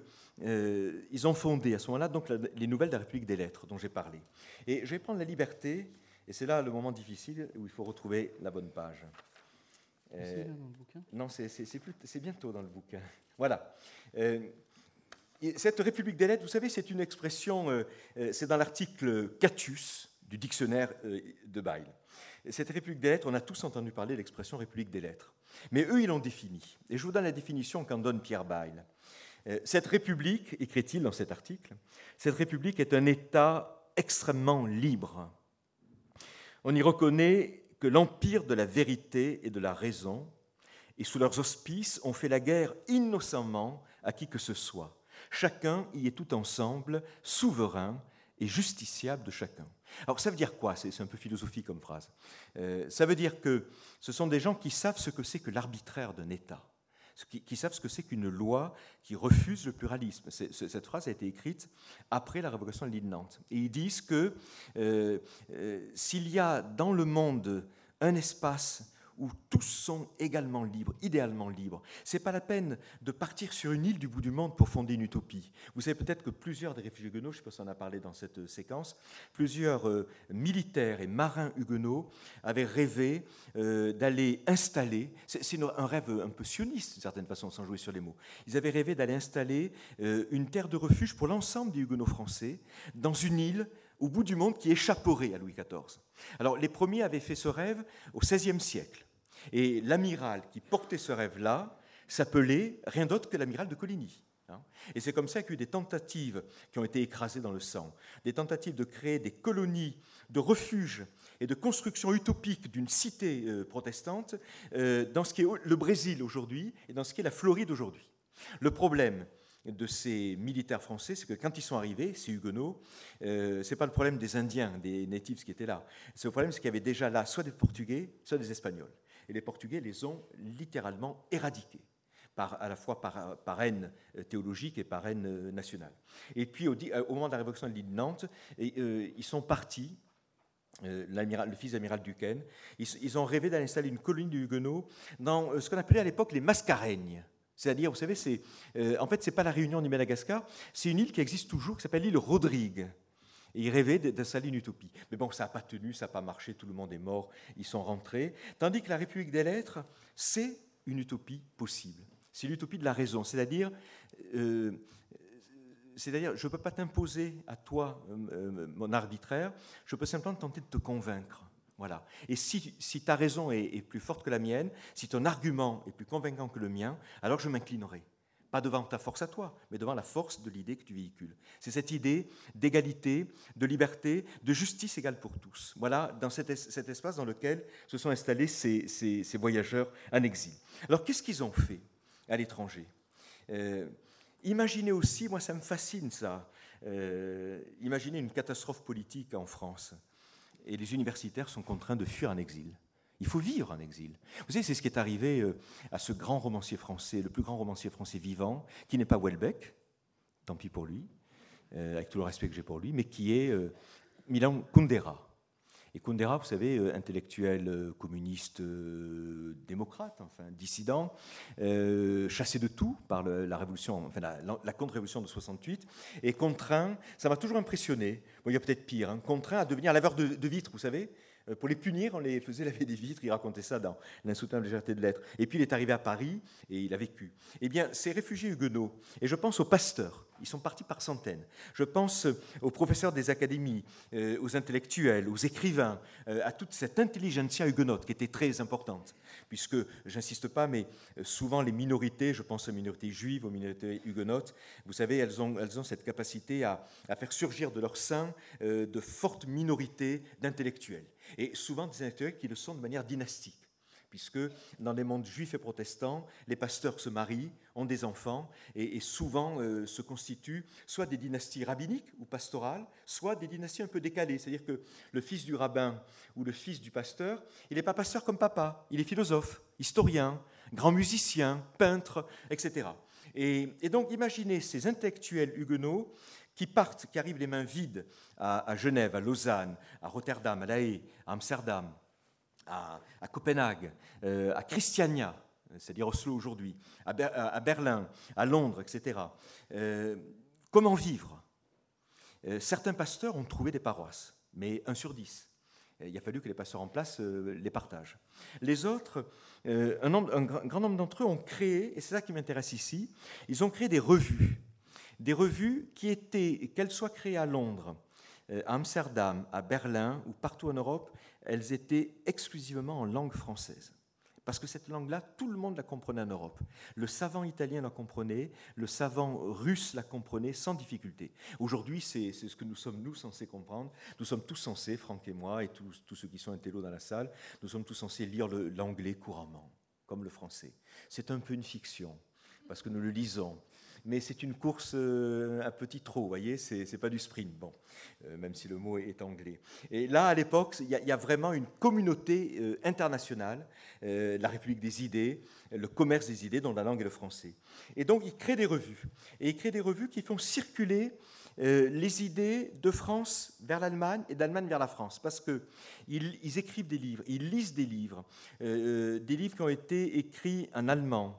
euh, ont fondé à ce moment-là donc, la, les Nouvelles de la République des Lettres, dont j'ai parlé. Et je vais prendre la liberté, et c'est là le moment difficile où il faut retrouver la bonne page. Euh, c'est là dans le bouquin ? Non, c'est, c'est, c'est, plus, c'est bientôt dans le bouquin. Voilà. Euh, cette République des Lettres, vous savez, c'est une expression, euh, c'est dans l'article Catius du dictionnaire euh, de Bayle. Cette République des Lettres, on a tous entendu parler de l'expression République des Lettres. Mais eux, ils l'ont définie. Et je vous donne la définition qu'en donne Pierre Bayle. Cette République, écrit-il dans cet article, cette République est un État extrêmement libre. On y reconnaît que l'empire de la vérité et de la raison, et sous leurs auspices, on fait la guerre innocemment à qui que ce soit. Chacun y est tout ensemble, souverain et justiciable de chacun. Alors ça veut dire quoi? C'est un peu philosophique comme phrase. Euh, ça veut dire que ce sont des gens qui savent ce que c'est que l'arbitraire d'un État, qui, qui savent ce que c'est qu'une loi qui refuse le pluralisme. C'est, cette phrase a été écrite après la révocation de l'île de Nantes. Et ils disent que euh, euh, s'il y a dans le monde un espace où tous sont également libres, idéalement libres. Ce n'est pas la peine de partir sur une île du bout du monde pour fonder une utopie. Vous savez peut-être que plusieurs des réfugiés huguenots, je ne sais pas si on en a parlé dans cette séquence, plusieurs euh, militaires et marins huguenots avaient rêvé euh, d'aller installer, c'est, c'est un rêve un peu sioniste d'une certaine façon, sans jouer sur les mots, ils avaient rêvé d'aller installer euh, une terre de refuge pour l'ensemble des huguenots français dans une île au bout du monde qui échapperait à Louis quatorze. Alors, les premiers avaient fait ce rêve au seizième siècle. Et l'amiral qui portait ce rêve-là s'appelait rien d'autre que l'amiral de Coligny. Et c'est comme ça qu'il y a eu des tentatives qui ont été écrasées dans le sang, des tentatives de créer des colonies de refuge et de construction utopique d'une cité protestante dans ce qui est le Brésil aujourd'hui et dans ce qui est la Floride aujourd'hui. Le problème de ces militaires français, c'est que quand ils sont arrivés, ces huguenots, euh, ce n'est pas le problème des Indiens, des natives qui étaient là. C'est le problème, c'est qu'il y avait déjà là soit des Portugais, soit des Espagnols. Et les Portugais les ont littéralement éradiqués, par, à la fois par, par haine théologique et par haine nationale. Et puis, au, au moment de la révocation de l'île de Nantes, et, euh, ils sont partis, euh, le fils de l'amiral Duquesne, ils, ils ont rêvé d'aller installer une colonie de huguenots dans ce qu'on appelait à l'époque les Mascareignes. C'est-à-dire, vous savez, c'est, euh, en fait, ce n'est pas la Réunion ni Madagascar, c'est une île qui existe toujours, qui s'appelle l'île Rodrigue. Et ils rêvaient d'installer une utopie. Mais bon, ça n'a pas tenu, ça n'a pas marché, tout le monde est mort, ils sont rentrés. Tandis que la République des Lettres, c'est une utopie possible. C'est l'utopie de la raison, c'est-à-dire, euh, c'est-à-dire je ne peux pas t'imposer à toi euh, mon arbitraire, je peux simplement tenter de te convaincre. Voilà. Et si, si ta raison est, est plus forte que la mienne, si ton argument est plus convaincant que le mien, alors je m'inclinerai. Pas devant ta force à toi, mais devant la force de l'idée que tu véhicules. C'est cette idée d'égalité, de liberté, de justice égale pour tous. Voilà, dans cet, es, cet espace dans lequel se sont installés ces, ces, ces voyageurs en exil. Alors, qu'est-ce qu'ils ont fait à l'étranger? euh, Imaginez aussi, moi ça me fascine ça, euh, imaginez une catastrophe politique en France. Et les universitaires sont contraints de fuir en exil. Il faut vivre en exil. Vous savez, c'est ce qui est arrivé à ce grand romancier français, le plus grand romancier français vivant, qui n'est pas Houellebecq, tant pis pour lui, euh, avec tout le respect que j'ai pour lui, mais qui est euh, Milan Kundera. Et Kundera, vous savez, euh, intellectuel euh, communiste euh, démocrate, enfin dissident, euh, chassé de tout par le, la révolution, enfin la, la contre-révolution de soixante-huit, et contraint, ça m'a toujours impressionné, bon, il y a peut-être pire, hein, contraint à devenir laveur de, de vitres, vous savez. Pour les punir, on les faisait laver des vitres, il racontait ça dans L'insoutenable légèreté de l'être. Et puis il est arrivé à Paris et il a vécu. Eh bien, ces réfugiés huguenots, et je pense aux pasteurs, ils sont partis par centaines. Je pense aux professeurs des académies, euh, aux intellectuels, aux écrivains, euh, à toute cette intelligentsia huguenote qui était très importante. Puisque, j'insiste pas, mais souvent les minorités, je pense aux minorités juives, aux minorités huguenotes, vous savez, elles ont, elles ont cette capacité à, à faire surgir de leur sein euh, de fortes minorités d'intellectuels. Et souvent des intellectuels qui le sont de manière dynastique, puisque dans les mondes juifs et protestants, les pasteurs se marient, ont des enfants, et, et souvent euh, se constituent soit des dynasties rabbiniques ou pastorales, soit des dynasties un peu décalées. C'est-à-dire que le fils du rabbin ou le fils du pasteur, il n'est pas pasteur comme papa, il est philosophe, historien, grand musicien, peintre, et cetera. Et, et donc imaginez ces intellectuels huguenots qui partent, qui arrivent les mains vides à, à Genève, à Lausanne, à Rotterdam, à La Haye, à Amsterdam, à, à Copenhague, euh, à Christiania, c'est-à-dire Oslo aujourd'hui, à, Ber, à Berlin, à Londres, et cetera. Euh, comment vivre? euh, Certains pasteurs ont trouvé des paroisses, mais un sur dix. Il a fallu que les pasteurs en place euh, les partagent. Les autres, euh, un, nombre, un grand nombre d'entre eux ont créé, et c'est ça qui m'intéresse ici, ils ont créé des revues. Des revues qui étaient, qu'elles soient créées à Londres, à Amsterdam, à Berlin ou partout en Europe, elles étaient exclusivement en langue française. Parce que cette langue-là, tout le monde la comprenait en Europe. Le savant italien la comprenait, le savant russe la comprenait sans difficulté. Aujourd'hui, c'est, c'est ce que nous sommes, nous, censés comprendre. Nous sommes tous censés, Franck et moi, et tous, tous ceux qui sont intellos dans la salle, nous sommes tous censés lire le, l'anglais couramment, comme le français. C'est un peu une fiction, parce que nous le lisons. mais c'est une course euh, un petit trot, vous voyez, c'est, c'est pas du sprint, bon, euh, même si le mot est anglais. Et là, à l'époque, il y, y a vraiment une communauté euh, internationale, euh, la République des idées, le commerce des idées, dont la langue est le français. Et donc, il crée des revues, et il crée des revues qui font circuler euh, les idées de France vers l'Allemagne et d'Allemagne vers la France, parce qu'ils ils écrivent des livres, ils lisent des livres, euh, des livres qui ont été écrits en allemand,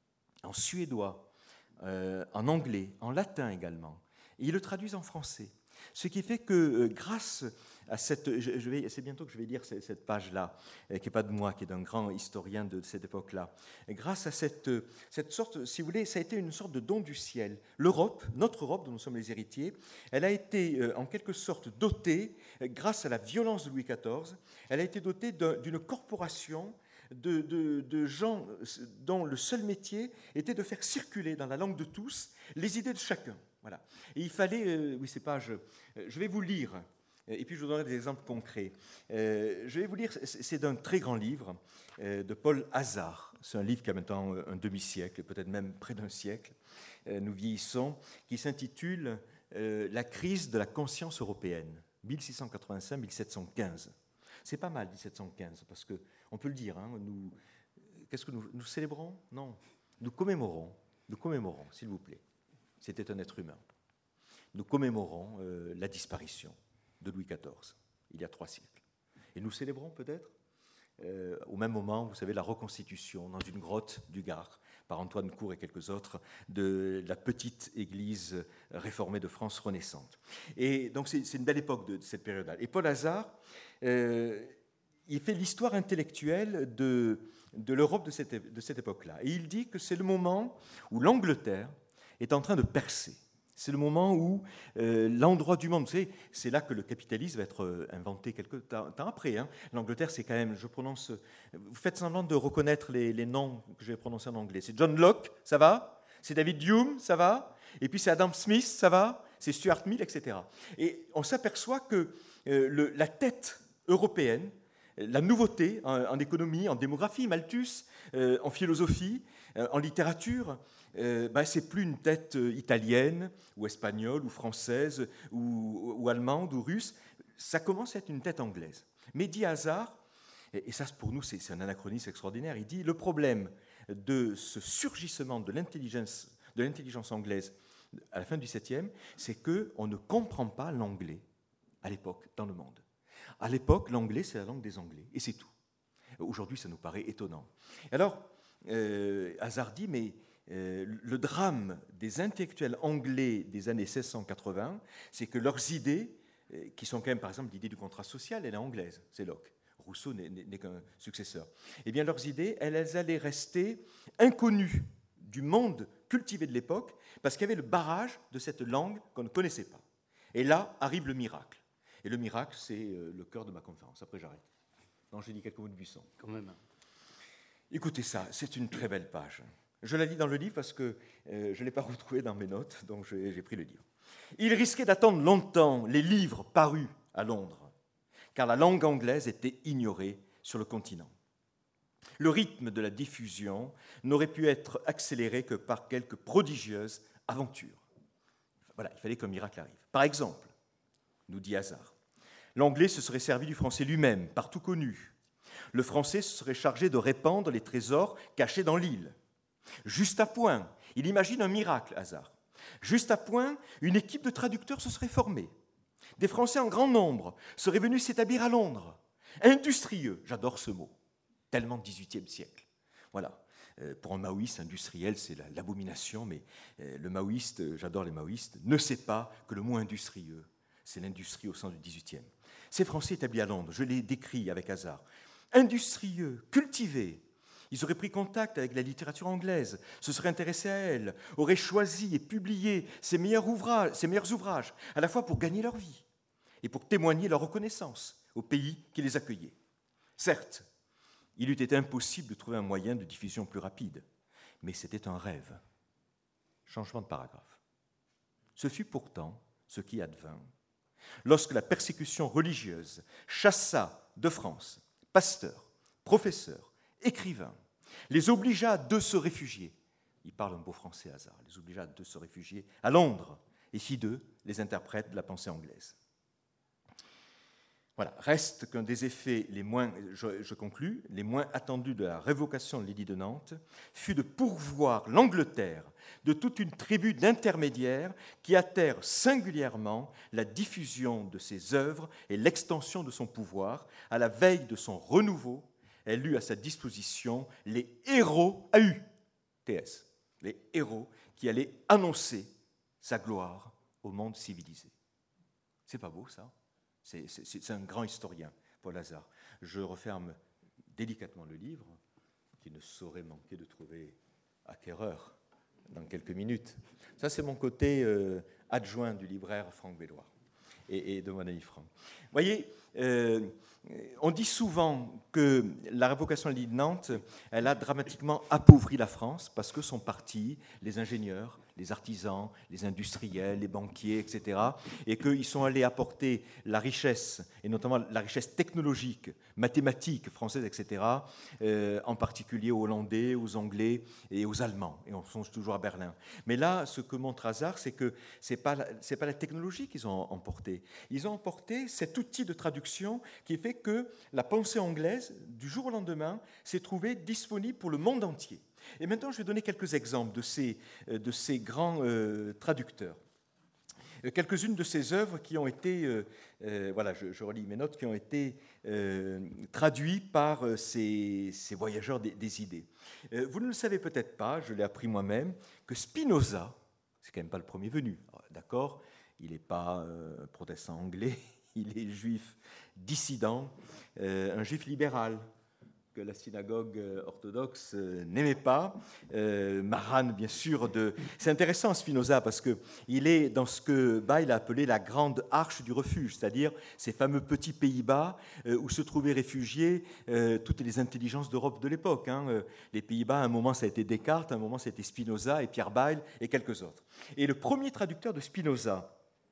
en suédois, Euh, en anglais, en latin également. Et ils le traduisent en français. Ce qui fait que euh, grâce à cette... Je, je vais, c'est bientôt que je vais lire cette, cette page-là, euh, qui n'est pas de moi, qui est d'un grand historien de cette époque-là. Et grâce à cette, cette sorte, si vous voulez, ça a été une sorte de don du ciel. L'Europe, notre Europe, dont nous sommes les héritiers, elle a été euh, en quelque sorte dotée, euh, grâce à la violence de Louis quatorze, elle a été dotée d'un, d'une corporation De, de, de gens dont le seul métier était de faire circuler dans la langue de tous les idées de chacun. Voilà. Et il fallait, euh, oui, ces pages, euh, je vais vous lire, et puis je vous donnerai des exemples concrets. Euh, je vais vous lire, c'est, c'est d'un très grand livre euh, de Paul Hazard. C'est un livre qui a maintenant un demi-siècle, peut-être même près d'un siècle. Euh, nous vieillissons, qui s'intitule euh, La crise de la conscience européenne, dix-six cent quatre-vingt-cinq à dix-sept cent quinze. C'est pas mal, dix-sept cent quinze, parce qu'on peut le dire, hein, nous, qu'est-ce que nous, nous célébrons? Non, nous commémorons, nous commémorons, s'il vous plaît. C'était un être humain. Nous commémorons euh, la disparition de Louis quatorze, il y a trois siècles. Et nous célébrons peut-être, euh, au même moment, vous savez, la reconstitution dans une grotte du Gard, par Antoine Cour et quelques autres, de la petite église réformée de France renaissante. Et donc c'est, c'est une belle époque de, de cette période-là. Et Paul Hazard, euh, il fait l'histoire intellectuelle de, de l'Europe de cette, de cette époque-là. Et il dit que c'est le moment où l'Angleterre est en train de percer. C'est le moment où euh, l'endroit du monde, vous savez, c'est là que le capitalisme va être inventé quelque temps, temps après. Hein. L'Angleterre, c'est quand même, je prononce, vous faites semblant de reconnaître les, les noms que je vais prononcer en anglais. C'est John Locke, ça va? C'est David Hume, ça va? Et puis c'est Adam Smith, ça va? C'est Stuart Mill, et cetera. Et on s'aperçoit que euh, le, la tête européenne, la nouveauté en, en économie, en démographie, Malthus, euh, en philosophie, euh, en littérature, euh, ben, c'est plus une tête italienne ou espagnole ou française ou, ou allemande ou russe. Ça commence à être une tête anglaise. Mais dit Hazard, et, et ça pour nous c'est, c'est un anachronisme extraordinaire, il dit le problème de ce surgissement de l'intelligence, de l'intelligence anglaise à la fin du dix-septième, c'est qu'on ne comprend pas l'anglais à l'époque dans le monde. À l'époque, l'anglais, c'est la langue des Anglais, et c'est tout. Aujourd'hui, ça nous paraît étonnant. Alors, euh, Hazard dit, mais euh, le drame des intellectuels anglais des années seize cent quatre-vingts, c'est que leurs idées, euh, qui sont quand même, par exemple, l'idée du contrat social, elle est anglaise, c'est Locke. Rousseau n'est, n'est qu'un successeur. Eh bien, leurs idées, elles, elles allaient rester inconnues du monde cultivé de l'époque, parce qu'il y avait le barrage de cette langue qu'on ne connaissait pas. Et là arrive le miracle. Et le miracle, c'est le cœur de ma conférence. Après, j'arrête. Non, j'ai dit quelques mots de Buisson. Quand même. Écoutez ça, c'est une très belle page. Je la lis dans le livre parce que euh, je ne l'ai pas retrouvé dans mes notes, donc j'ai, j'ai pris le livre. Il risquait d'attendre longtemps les livres parus à Londres, car la langue anglaise était ignorée sur le continent. Le rythme de la diffusion n'aurait pu être accéléré que par quelques prodigieuses aventures. Voilà, il fallait qu'un miracle arrive. Par exemple, nous dit Hazard, l'anglais se serait servi du français lui-même, partout connu. Le français se serait chargé de répandre les trésors cachés dans l'île. Juste à point, il imagine un miracle, Hazard. Juste à point, une équipe de traducteurs se serait formée. Des Français en grand nombre seraient venus s'établir à Londres. Industrieux, j'adore ce mot, tellement dix-huitième siècle. Voilà. Pour un maoïste, industriel, c'est l'abomination, mais le maoïste, j'adore les maoïstes, ne sait pas que le mot industrieux, c'est l'industrie au sens du dix-huitième. Ces Français établis à Londres, je les décris avec Hazard, industrieux, cultivés, ils auraient pris contact avec la littérature anglaise, se seraient intéressés à elle, auraient choisi et publié ses meilleurs ouvrages, ses meilleurs ouvrages, à la fois pour gagner leur vie et pour témoigner leur reconnaissance au pays qui les accueillait. Certes, il eût été impossible de trouver un moyen de diffusion plus rapide, mais c'était un rêve. Changement de paragraphe. Ce fut pourtant ce qui advint lorsque la persécution religieuse chassa de France pasteurs, professeurs, écrivains, les obligea de se réfugier. Ils parlent un beau français, Hazard, les obligea de se réfugier à Londres et fit d'eux les interprètes de la pensée anglaise. Voilà. Reste qu'un des effets les moins, je, je conclus, les moins attendus de la révocation de l'édit de Nantes fut de pourvoir l'Angleterre de toute une tribu d'intermédiaires qui hâtèrent singulièrement la diffusion de ses œuvres et l'extension de son pouvoir. À la veille de son renouveau, elle eut à sa disposition les héros A U T S, les héros qui allaient annoncer sa gloire au monde civilisé. C'est pas beau, ça ? C'est, c'est, c'est un grand historien, Paul Hazard. Je referme délicatement le livre, qui ne saurait manquer de trouver acquéreur dans quelques minutes. Ça, c'est mon côté euh, adjoint du libraire Franck Belloir et, et de mon ami Franck. Vous voyez, euh, on dit souvent que la révocation de l'édit de Nantes, elle a dramatiquement appauvri la France parce que son parti, les ingénieurs, les artisans, les industriels, les banquiers, et cetera, et qu'ils sont allés apporter la richesse, et notamment la richesse technologique, mathématique, française, et cetera, euh, en particulier aux Hollandais, aux Anglais et aux Allemands, et on songe toujours à Berlin. Mais là, ce que montre Hazard, c'est que ce n'est pas, pas la technologie qu'ils ont emporté. Ils ont emporté cet outil de traduction qui fait que la pensée anglaise, du jour au lendemain, s'est trouvée disponible pour le monde entier. Et maintenant, je vais donner quelques exemples de ces, de ces grands euh, traducteurs. Quelques-unes de ces œuvres qui ont été, euh, euh, voilà, je, je relis mes notes, qui ont été euh, traduites par euh, ces, ces voyageurs des, des idées. Euh, vous ne le savez peut-être pas, je l'ai appris moi-même, que Spinoza, c'est quand même pas le premier venu, d'accord, il n'est pas euh, protestant anglais, il est juif dissident, euh, un juif libéral, que la synagogue orthodoxe n'aimait pas. Euh, Maran, bien sûr. De... C'est intéressant, Spinoza, parce qu'il est dans ce que Bayle a appelé la grande arche du refuge, c'est-à-dire ces fameux petits Pays-Bas euh, où se trouvaient réfugiés euh, toutes les intelligences d'Europe de l'époque. Hein. Les Pays-Bas, à un moment, ça a été Descartes, à un moment, c'était Spinoza et Pierre Bayle et quelques autres. Et le premier traducteur de Spinoza,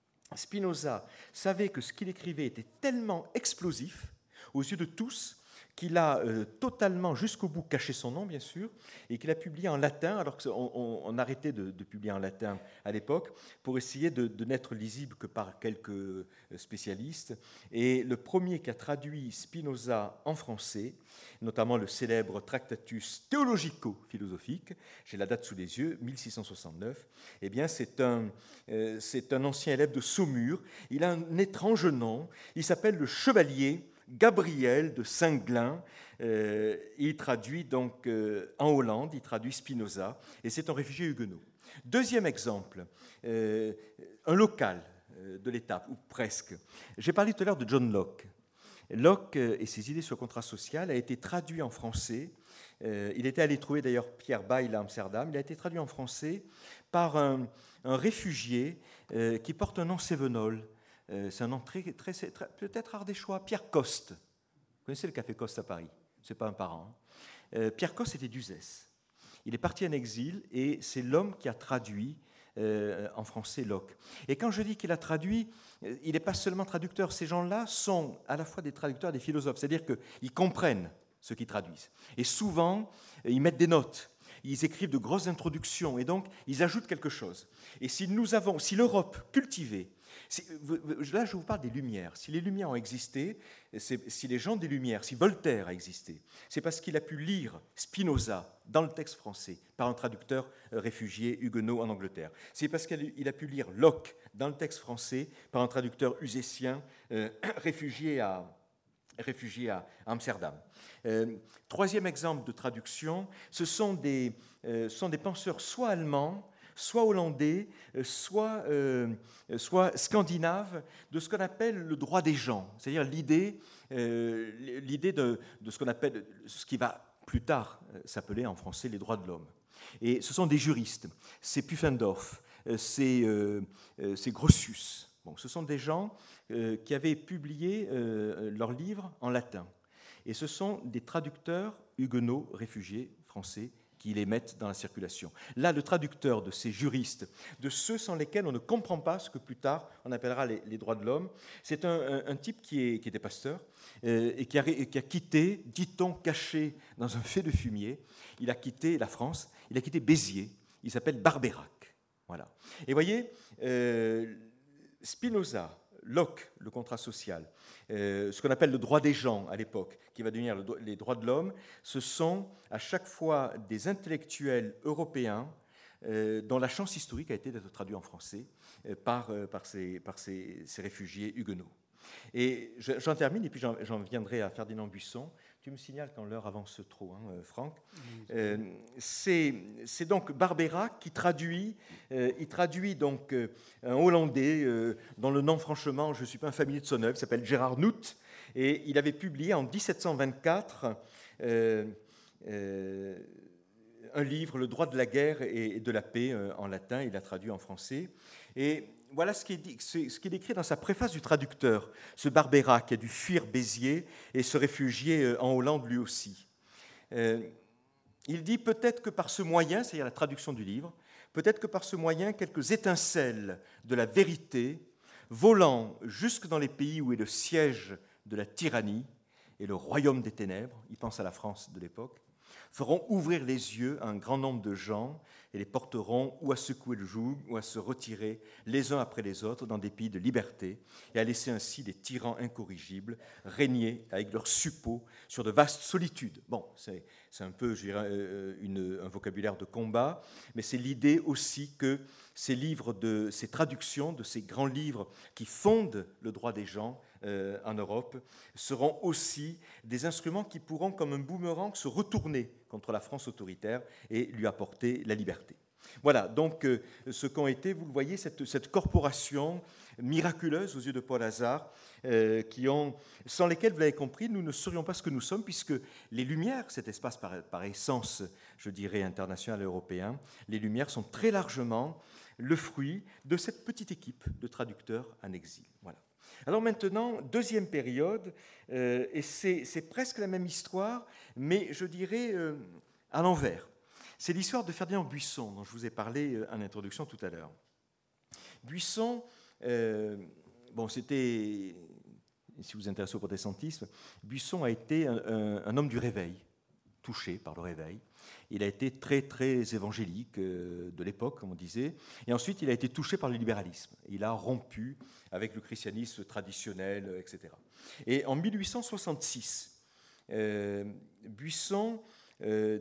Spinoza savait que ce qu'il écrivait était tellement explosif aux yeux de tous qu'il a euh, totalement, jusqu'au bout, caché son nom, bien sûr, et qu'il a publié en latin, alors qu'on on, on arrêtait de, de publier en latin à l'époque, pour essayer de, de n'être lisible que par quelques spécialistes. Et le premier qui a traduit Spinoza en français, notamment le célèbre Tractatus théologico-philosophique, j'ai la date sous les yeux, mille six cent soixante-neuf, eh bien c'est un, euh, c'est un ancien élève de Saumur. Il a un étrange nom, il s'appelle le Chevalier Gabriel de Saint-Glin. Euh, il traduit donc euh, en Hollande, il traduit Spinoza, et c'est un réfugié huguenot. Deuxième exemple, euh, un local euh, de l'étape, ou presque. J'ai parlé tout à l'heure de John Locke. Locke euh, et ses idées sur le contrat social a été traduit en français. Euh, il était allé trouver d'ailleurs Pierre Bayle à Amsterdam. Il a été traduit en français par un, un réfugié euh, qui porte un nom cévenol. Euh, c'est un nom très, très, très, peut-être ardéchois, Pierre Coste. Vous connaissez le café Coste à Paris? Ce n'est pas un parent. Hein. Euh, Pierre Coste était d'Uzès. Il est parti en exil et c'est l'homme qui a traduit euh, en français Locke. Et quand je dis qu'il a traduit, il n'est pas seulement traducteur. Ces gens-là sont à la fois des traducteurs et des philosophes, c'est-à-dire qu'ils comprennent ce qu'ils traduisent. Et souvent, ils mettent des notes. Ils écrivent de grosses introductions et donc ils ajoutent quelque chose. Et si nous avons, si l'Europe cultivée, si, là je vous parle des Lumières, si les Lumières ont existé, si les gens des Lumières, si Voltaire a existé, c'est parce qu'il a pu lire Spinoza dans le texte français par un traducteur réfugié huguenot en Angleterre. C'est parce qu'il a pu lire Locke dans le texte français par un traducteur usécien euh, réfugié à... réfugiés à Amsterdam. Euh, troisième exemple de traduction, ce sont des, euh, sont des penseurs soit allemands, soit hollandais, euh, soit, euh, soit scandinaves, de ce qu'on appelle le droit des gens, c'est-à-dire l'idée, euh, l'idée de, de ce qu'on appelle, ce qui va plus tard s'appeler en français les droits de l'homme. Et ce sont des juristes, c'est Pufendorf, c'est, euh, c'est Grotius. Bon, ce sont des gens euh, qui avaient publié euh, leurs livres en latin. Et ce sont des traducteurs huguenots, réfugiés français, qui les mettent dans la circulation. Là, le traducteur de ces juristes, de ceux sans lesquels on ne comprend pas ce que plus tard on appellera les, les droits de l'homme, c'est un, un, un type qui, est, qui était pasteur euh, et qui a, qui a quitté, dit-on, caché dans un fait de fumier, il a quitté la France, il a quitté Béziers, il s'appelle Barbeyrac. Voilà. Et voyez, euh, Spinoza, Locke, le contrat social, euh, ce qu'on appelle le droit des gens à l'époque, qui va devenir le do- les droits de l'homme, ce sont à chaque fois des intellectuels européens euh, dont la chance historique a été d'être traduit en français euh, par, euh, par, ces, par ces, ces réfugiés huguenots. Et je- j'en termine, et puis j'en, j'en viendrai à Ferdinand Buisson. Tu me signales quand l'heure avance trop, hein, euh, Franck. Euh, c'est, c'est donc Barbeyrac qui traduit, euh, il traduit donc euh, un Hollandais euh, dont le nom, franchement, je ne suis pas un familier de son œuvre, s'appelle Gérard Nout, et il avait publié en dix-sept cent vingt-quatre euh, euh, un livre, Le droit de la guerre et de la paix, euh, en latin, il l'a traduit en français. Et voilà ce qu'il dit, ce qu'il écrit dans sa préface du traducteur, ce Barbeyrac qui a dû fuir Béziers et se réfugier en Hollande lui aussi. Euh, il dit peut-être que par ce moyen, c'est-à-dire la traduction du livre, peut-être que par ce moyen, quelques étincelles de la vérité, volant jusque dans les pays où est le siège de la tyrannie et le royaume des ténèbres, il pense à la France de l'époque, feront ouvrir les yeux à un grand nombre de gens et les porteront ou à secouer le joug ou à se retirer les uns après les autres dans des pays de liberté et à laisser ainsi des tyrans incorrigibles régner avec leurs suppôts sur de vastes solitudes. Bon, c'est, c'est un peu, je dirais, une, un vocabulaire de combat, mais c'est l'idée aussi que ces livres, de, ces traductions de ces grands livres qui fondent le droit des gens euh, en Europe seront aussi des instruments qui pourront, comme un boomerang, se retourner contre la France autoritaire et lui apporter la liberté. Voilà, donc euh, ce qu'ont été, vous le voyez, cette, cette corporation miraculeuse aux yeux de Paul Hazard, euh, qui ont, sans lesquelles, vous l'avez compris, nous ne serions pas ce que nous sommes, puisque les Lumières, cet espace par, par essence, je dirais, international et européen, les Lumières sont très largement le fruit de cette petite équipe de traducteurs en exil. Voilà. Alors maintenant, deuxième période, euh, et c'est, c'est presque la même histoire, mais je dirais euh, à l'envers. C'est l'histoire de Ferdinand Buisson, dont je vous ai parlé en introduction tout à l'heure. Buisson, euh, bon, c'était, si vous vous intéressez au protestantisme, Buisson a été un, un, un homme du réveil, touché par le réveil. Il a été très, très évangélique euh, de l'époque, comme on disait, et ensuite il a été touché par le libéralisme. Il a rompu avec le christianisme traditionnel, et cetera. Et en mille huit cent soixante-six, euh, Buisson euh,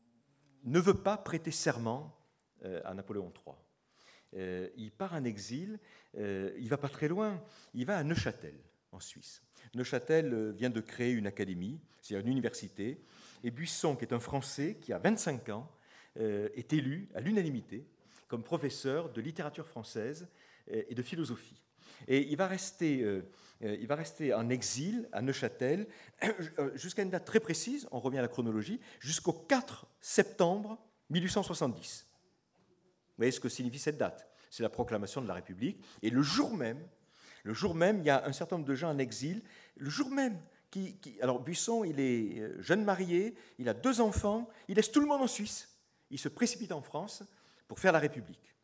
ne veut pas prêter serment euh, à Napoléon trois. Euh, il part en exil, euh, il ne va pas très loin, il va à Neuchâtel, en Suisse. Neuchâtel vient de créer une académie, c'est-à-dire une université, et Buisson, qui est un Français, qui a vingt-cinq ans, euh, est élu à l'unanimité comme professeur de littérature française et de philosophie. Et il va rester, euh, il va rester en exil à Neuchâtel jusqu'à une date très précise, on revient à la chronologie, jusqu'au quatre septembre mille huit cent soixante-dix. Vous voyez ce que signifie cette date? C'est la proclamation de la République. Et le jour même, le jour même, il y a un certain nombre de gens en exil. Le jour même, qui, qui, alors Buisson, il est jeune marié, il a deux enfants, il laisse tout le monde en Suisse. Il se précipite en France pour faire la République.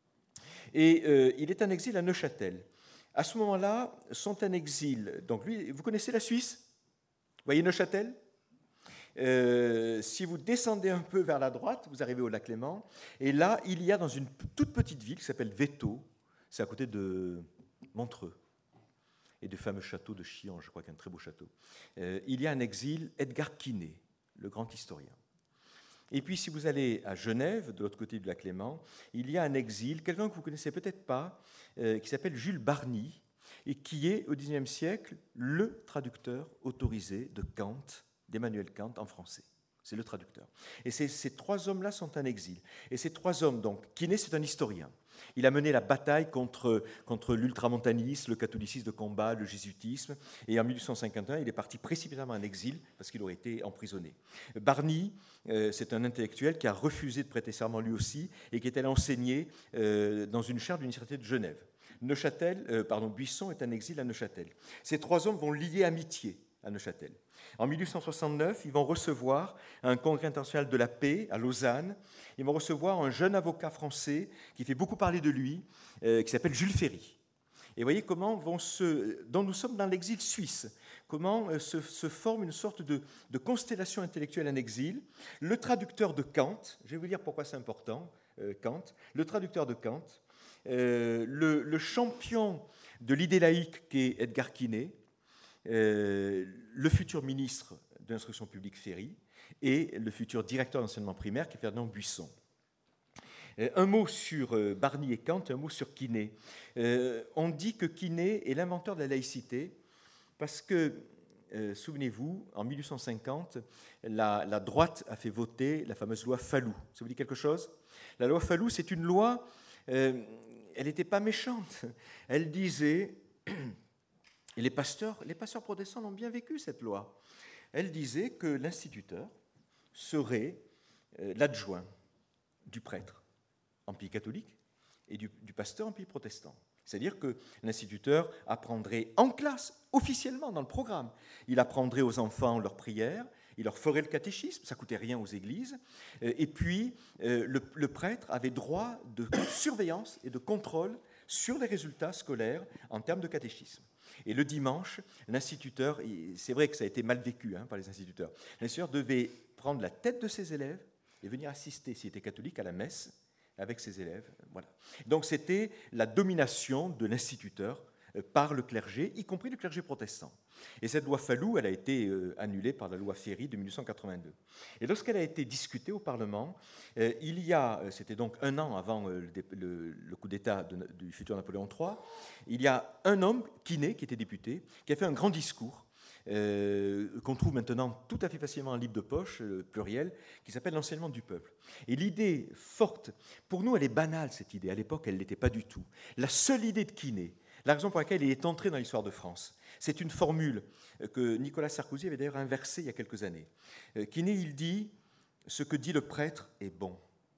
Et euh, il est en exil à Neuchâtel. À ce moment-là, sont en exil. Donc lui, vous connaissez la Suisse? Vous voyez Neuchâtel? Euh, si vous descendez un peu vers la droite, vous arrivez au lac Léman, et là, il y a dans une toute petite ville qui s'appelle Véto, c'est à côté de Montreux, et du fameux château de Chillon, je crois qu'un très beau château. Euh, il y a en exil Edgar Quinet, le grand historien. Et puis, si vous allez à Genève, de l'autre côté du lac Léman, il y a un exil, quelqu'un que vous ne connaissez peut-être pas, euh, qui s'appelle Jules Barny, et qui est, au dix-neuvième siècle, le traducteur autorisé de Kant, d'Emmanuel Kant en français. C'est le traducteur. Et ces, ces trois hommes-là sont en exil. Et ces trois hommes, donc, Quinet, c'est un historien. Il a mené la bataille contre, contre l'ultramontanisme, le catholicisme de combat, le jésuitisme. Et en mille huit cent cinquante et un, il est parti précipitamment en exil parce qu'il aurait été emprisonné. Barny, euh, c'est un intellectuel qui a refusé de prêter serment lui aussi et qui est allé enseigner euh, dans une chaire de l'université de Genève. Neuchâtel, euh, pardon, Buisson est en exil à Neuchâtel. Ces trois hommes vont lier amitié à Neuchâtel. En mille huit cent soixante-neuf, ils vont recevoir un congrès international de la paix à Lausanne. Ils vont recevoir un jeune avocat français qui fait beaucoup parler de lui, euh, qui s'appelle Jules Ferry. Et voyez comment vont se, dont nous sommes dans l'exil suisse, comment euh, se, se forme une sorte de, de constellation intellectuelle en exil. Le traducteur de Kant, je vais vous dire pourquoi c'est important, euh, Kant, le traducteur de Kant, euh, le, le champion de l'idée laïque qu'est Edgar Quinet, euh, le futur ministre de l'instruction publique Ferry et le futur directeur d'enseignement primaire qui est Ferdinand Buisson. Euh, un mot sur euh, Barny et Kant, un mot sur Quinet. Euh, on dit que Quinet est l'inventeur de la laïcité parce que, euh, souvenez-vous, en mille huit cent cinquante, la, la droite a fait voter la fameuse loi Fallou. Ça vous dit quelque chose? La loi Fallou, c'est une loi, euh, elle n'était pas méchante. Elle disait, et les pasteurs, les pasteurs protestants l'ont bien vécu, cette loi, elle disait que l'instituteur serait euh, l'adjoint du prêtre en pays catholique et du, du pasteur en pays protestant. C'est-à-dire que l'instituteur apprendrait en classe, officiellement dans le programme. Il apprendrait aux enfants leurs prières, il leur ferait le catéchisme, ça ne coûtait rien aux églises, et puis le, le prêtre avait droit de surveillance et de contrôle sur les résultats scolaires en termes de catéchisme. Et le dimanche, l'instituteur, c'est vrai que ça a été mal vécu hein, par les instituteurs, l'instituteur devait prendre la tête de ses élèves et venir assister, s'il était catholique, à la messe avec ses élèves. Voilà. Donc c'était la domination de l'instituteur par le clergé, y compris le clergé protestant. Et cette loi Fallou, elle a été euh, annulée par la loi Ferry de mille huit cent quatre-vingt-deux. Et lorsqu'elle a été discutée au Parlement, euh, il y a, c'était donc un an avant euh, le, le, le coup d'État de, du futur Napoléon trois, il y a un homme, Quinet, qui était député, qui a fait un grand discours euh, qu'on trouve maintenant tout à fait facilement en livre de poche, euh, pluriel, qui s'appelle l'enseignement du peuple. Et l'idée forte, pour nous elle est banale cette idée, à l'époque elle ne l'était pas du tout. La seule idée de Quinet, la raison pour laquelle il est entré dans l'histoire de France, c'est une formule que Nicolas Sarkozy avait d'ailleurs inversée il y a quelques années. Quinet, il dit « Ce que dit le prêtre est bon,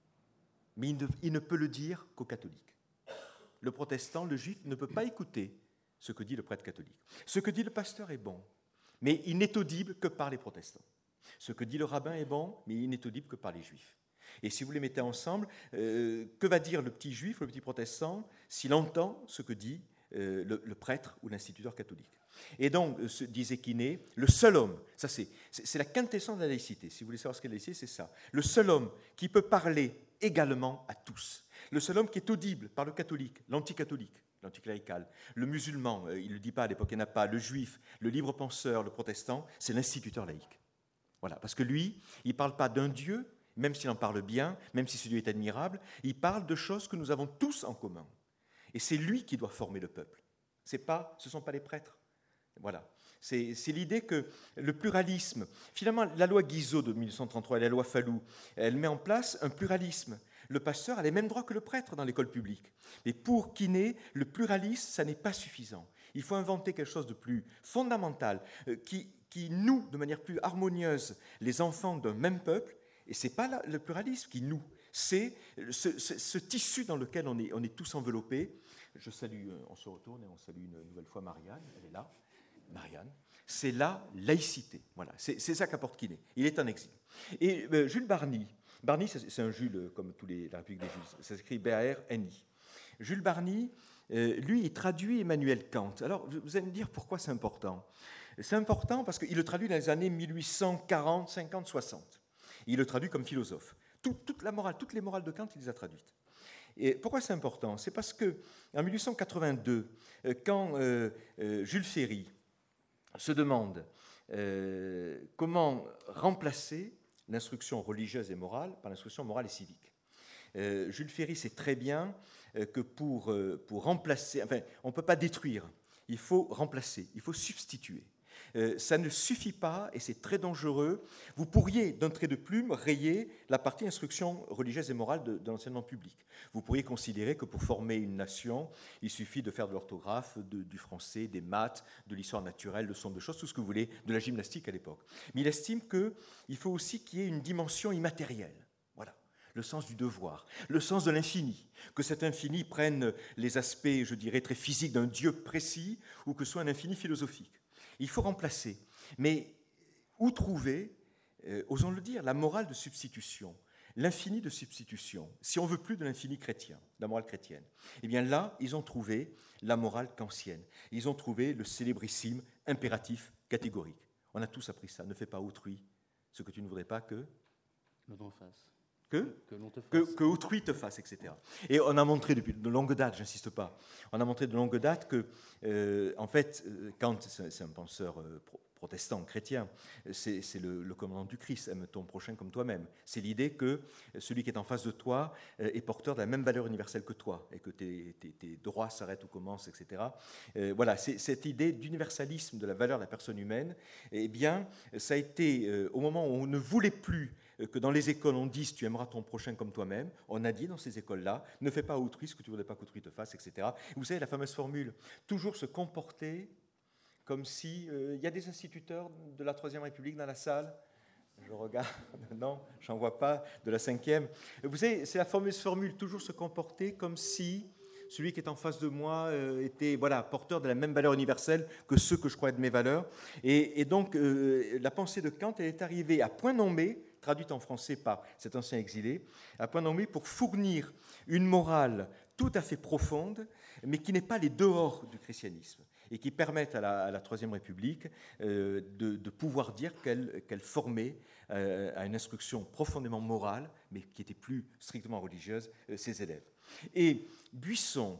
mais il ne, il ne peut le dire qu'aux catholiques. Le protestant, le juif, ne peut pas écouter ce que dit le prêtre catholique. Ce que dit le pasteur est bon, mais il n'est audible que par les protestants. Ce que dit le rabbin est bon, mais il n'est audible que par les juifs. Et si vous les mettez ensemble, euh, que va dire le petit juif ou le petit protestant s'il entend ce que dit euh, le, le prêtre ou l'instituteur catholique? Et donc, euh, disait Quinet, le seul homme, ça c'est, c'est, c'est la quintessence de la laïcité, si vous voulez savoir ce qu'est la laïcité, c'est ça. Le seul homme qui peut parler également à tous. Le seul homme qui est audible par le catholique, l'anticatholique, l'anticlérical, le musulman, euh, il ne le dit pas à l'époque, il n'y en a pas, le juif, le libre penseur, le protestant, c'est l'instituteur laïque. Voilà, parce que lui, il ne parle pas d'un Dieu, même s'il en parle bien, même si ce Dieu est admirable, il parle de choses que nous avons tous en commun. Et c'est lui qui doit former le peuple. C'est pas, ce ne sont pas les prêtres. Voilà. C'est, c'est l'idée que le pluralisme, finalement, la loi Guizot de mille neuf cent trente-trois et la loi Fallou, elle met en place un pluralisme. Le pasteur a les mêmes droits que le prêtre dans l'école publique. Mais pour Quinet, le pluralisme, ça n'est pas suffisant. Il faut inventer quelque chose de plus fondamental, euh, qui, qui noue de manière plus harmonieuse les enfants d'un même peuple. Et ce n'est pas la, le pluralisme qui noue, c'est ce, ce, ce tissu dans lequel on est, on est tous enveloppés. Je salue, on se retourne et on salue une nouvelle fois Marianne, elle est là. Marianne, c'est la laïcité. Voilà, c'est, c'est ça qu'apporte Quinet. Il est en exil. Et euh, Jules Barny, Barny c'est, c'est un Jules comme tous les, la République des Juifs, ça s'écrit B A R N I. Jules Barny, euh, lui, il traduit Emmanuel Kant. Alors, vous allez me dire pourquoi c'est important. C'est important parce qu'il le traduit dans les années mille huit cent quarante, cinquante, soixante. Il le traduit comme philosophe. Tout, toute la morale, toutes les morales de Kant, il les a traduites. Et pourquoi c'est important? C'est parce qu'en mille huit cent quatre-vingt-deux, quand euh, euh, Jules Ferry se demande euh, comment remplacer l'instruction religieuse et morale par l'instruction morale et civique. Euh, Jules Ferry sait très bien euh, que pour, euh, pour remplacer, enfin, on ne peut pas détruire, il faut remplacer, il faut substituer. Euh, ça ne suffit pas et c'est très dangereux. Vous pourriez, d'un trait de plume, rayer la partie instruction religieuse et morale de, de l'enseignement public. Vous pourriez considérer que pour former une nation, il suffit de faire de l'orthographe, de, du français, des maths, de l'histoire naturelle, de son de choses, tout ce que vous voulez, de la gymnastique à l'époque. Mais il estime qu'il faut aussi qu'il y ait une dimension immatérielle. Voilà. Le sens du devoir, le sens de l'infini, que cet infini prenne les aspects, je dirais, très physiques d'un Dieu précis ou que ce soit un infini philosophique. Il faut remplacer. Mais où trouver, euh, osons le dire, la morale de substitution, l'infini de substitution, si on veut plus de l'infini chrétien, de la morale chrétienne? Eh bien là, ils ont trouvé la morale kantienne. Ils ont trouvé le célébrissime impératif catégorique. On a tous appris ça. Ne fais pas autrui ce que tu ne voudrais pas que l'autre en face. Que, que, l'on te fasse. que, que autrui te fasse, et cetera. Et on a montré depuis de longue date, j'insiste pas, on a montré de longue date que, euh, en fait, Kant, c'est un penseur euh, pro, protestant, chrétien, c'est, c'est le, le commandement du Christ, aime ton prochain comme toi-même. C'est l'idée que celui qui est en face de toi euh, est porteur de la même valeur universelle que toi, et que tes, tes, tes droits s'arrêtent ou commencent, et cetera. Euh, voilà, c'est cette idée d'universalisme de la valeur de la personne humaine, eh bien, ça a été, euh, au moment où on ne voulait plus que dans les écoles on dise tu aimeras ton prochain comme toi-même, on a dit dans ces écoles-là, ne fais pas à autrui ce que tu ne voudrais pas qu'autrui te fasse, et cetera. Vous savez, la fameuse formule, toujours se comporter comme si... Il euh, y a des instituteurs de la Troisième République dans la salle? Je regarde, non, j'en vois pas, de la Cinquième. Vous savez, c'est la fameuse formule, toujours se comporter comme si celui qui est en face de moi euh, était voilà, porteur de la même valeur universelle que ceux que je crois être mes valeurs. Et, et donc, euh, la pensée de Kant, elle est arrivée à point nommé, traduite en français par cet ancien exilé, à point nommé pour fournir une morale tout à fait profonde, mais qui n'est pas les dehors du christianisme, et qui permettent à la, à la Troisième République euh, de, de pouvoir dire qu'elle, qu'elle formait euh, à une instruction profondément morale, mais qui était plus strictement religieuse, euh, ses élèves. Et Buisson,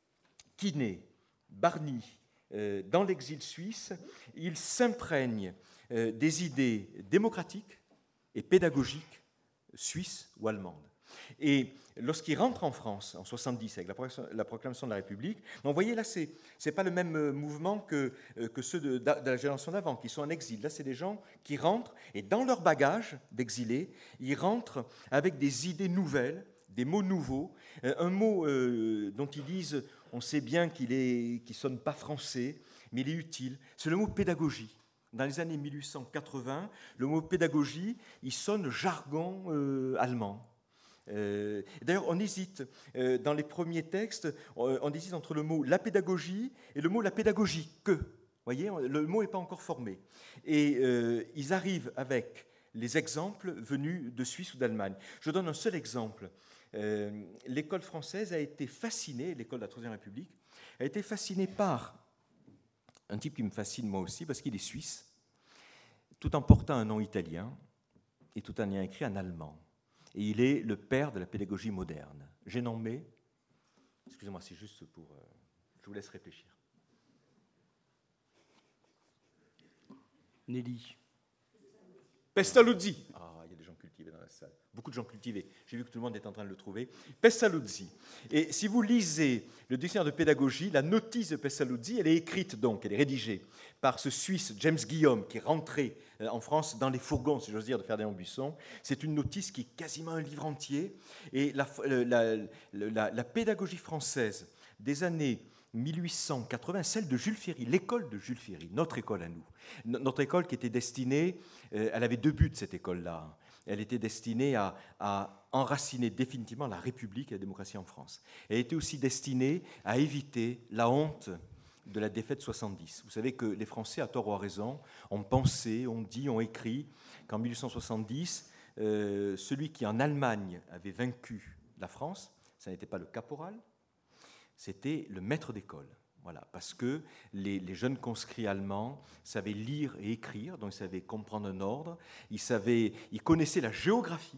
Quinet, Barny, euh, dans l'exil suisse, ils s'imprègnent euh, des idées démocratiques et pédagogiques suisses ou allemandes. Et lorsqu'il rentre en France en soixante-dix avec la proclamation de la République, vous voyez là, ce n'est pas le même mouvement que, que ceux de, de la génération d'avant, qui sont en exil. Là, c'est des gens qui rentrent, et dans leur bagage d'exilés, ils rentrent avec des idées nouvelles, des mots nouveaux, un mot euh, dont ils disent, on sait bien qu'il ne qu'il sonne pas français, mais il est utile, c'est le mot pédagogie. Dans les années mille huit cent quatre-vingts, le mot pédagogie, il sonne jargon euh, allemand. Euh, D'ailleurs, on hésite, euh, dans les premiers textes, on, on hésite entre le mot la pédagogie et le mot la pédagogie que. Vous voyez, le mot n'est pas encore formé. Et euh, ils arrivent avec les exemples venus de Suisse ou d'Allemagne. Je donne un seul exemple. Euh, l'école française a été fascinée, l'école de la Troisième République, a été fascinée par un type qui me fascine moi aussi, parce qu'il est suisse, tout en portant un nom italien et tout en ayant écrit en allemand. Et il est le père de la pédagogie moderne. J'ai nommé, excusez-moi, c'est juste pour... Euh, je vous laisse réfléchir. Nelly. Pestalozzi. Ah, il y a des gens cultivés dans la salle. Beaucoup de gens cultivés. J'ai vu que tout le monde est en train de le trouver. Pestalozzi. Et si vous lisez le dictionnaire de pédagogie, la notice de Pestalozzi, elle est écrite donc, elle est rédigée par ce Suisse James Guillaume qui est rentré en France dans les fourgons, si j'ose dire, de Ferdinand Buisson. C'est une notice qui est quasiment un livre entier. Et la, la, la, la pédagogie française des années mille huit cent quatre-vingts, celle de Jules Ferry, l'école de Jules Ferry, notre école à nous. Notre école qui était destinée, euh, elle avait deux buts, cette école-là. Elle était destinée à, à enraciner définitivement la République et la démocratie en France. Elle était aussi destinée à éviter la honte de la défaite soixante-dix. Vous savez que les Français, à tort ou à raison, ont pensé, ont dit, ont écrit qu'en mille huit cent soixante-dix, euh, celui qui en Allemagne avait vaincu la France, ça n'était pas le caporal, c'était le maître d'école. Voilà, parce que les, les jeunes conscrits allemands savaient lire et écrire, donc ils savaient comprendre un ordre, ils, savaient, ils connaissaient la géographie,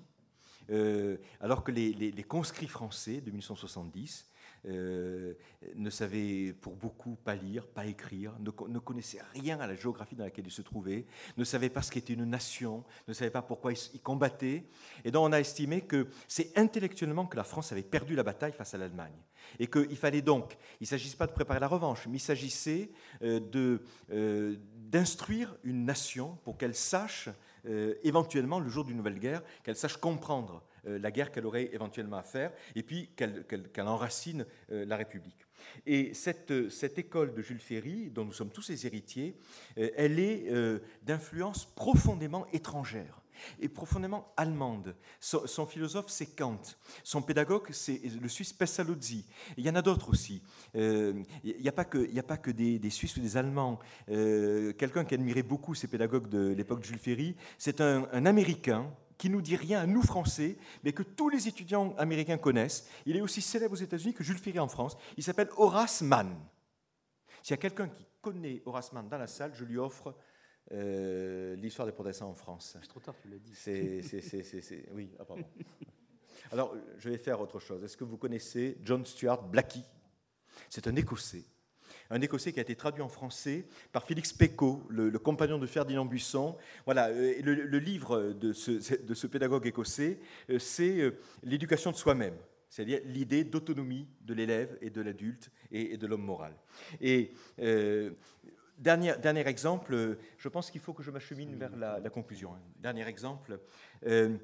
euh, alors que les, les, les conscrits français de mille huit cent soixante-dix euh, ne savaient pour beaucoup pas lire, pas écrire, ne, ne connaissaient rien à la géographie dans laquelle ils se trouvaient, ne savaient pas ce qu'était une nation, ne savaient pas pourquoi ils, ils combattaient. Et donc on a estimé que c'est intellectuellement que la France avait perdu la bataille face à l'Allemagne. Et qu'il fallait donc, il ne s'agissait pas de préparer la revanche, mais il s'agissait euh, de, euh, d'instruire une nation pour qu'elle sache, euh, éventuellement, le jour d'une nouvelle guerre, qu'elle sache comprendre euh, la guerre qu'elle aurait éventuellement à faire, et puis qu'elle, qu'elle, qu'elle enracine euh, la République. Et cette, cette école de Jules Ferry, dont nous sommes tous les héritiers, euh, elle est euh, d'influence profondément étrangère et profondément allemande. Son, son philosophe, c'est Kant. Son pédagogue, c'est le Suisse Pestalozzi. Il y en a d'autres aussi. Euh, il n'y a pas que, il n'y a pas que des, des Suisses ou des Allemands. Euh, quelqu'un qui admirait beaucoup ces pédagogues de l'époque de Jules Ferry, c'est un, un Américain qui nous dit rien à nous Français, mais que tous les étudiants américains connaissent. Il est aussi célèbre aux États-Unis que Jules Ferry en France. Il s'appelle Horace Mann. S'il y a quelqu'un qui connaît Horace Mann dans la salle, je lui offre Euh, l'histoire des protestants en France. C'est trop tard, tu l'as dit. C'est, c'est, c'est, c'est, c'est... Oui, ah, pardon. Alors, je vais faire autre chose. Est-ce que vous connaissez John Stuart Blackie? C'est un Écossais. Un Écossais qui a été traduit en français par Félix Pécaud, le, le compagnon de Ferdinand Buisson. Voilà, le, le livre de ce, de ce pédagogue écossais, c'est l'éducation de soi-même, c'est-à-dire l'idée d'autonomie de l'élève et de l'adulte et, et de l'homme moral. Et euh, dernier, dernier exemple, je pense qu'il faut que je m'achemine vers la, la conclusion. Dernier exemple. Euh,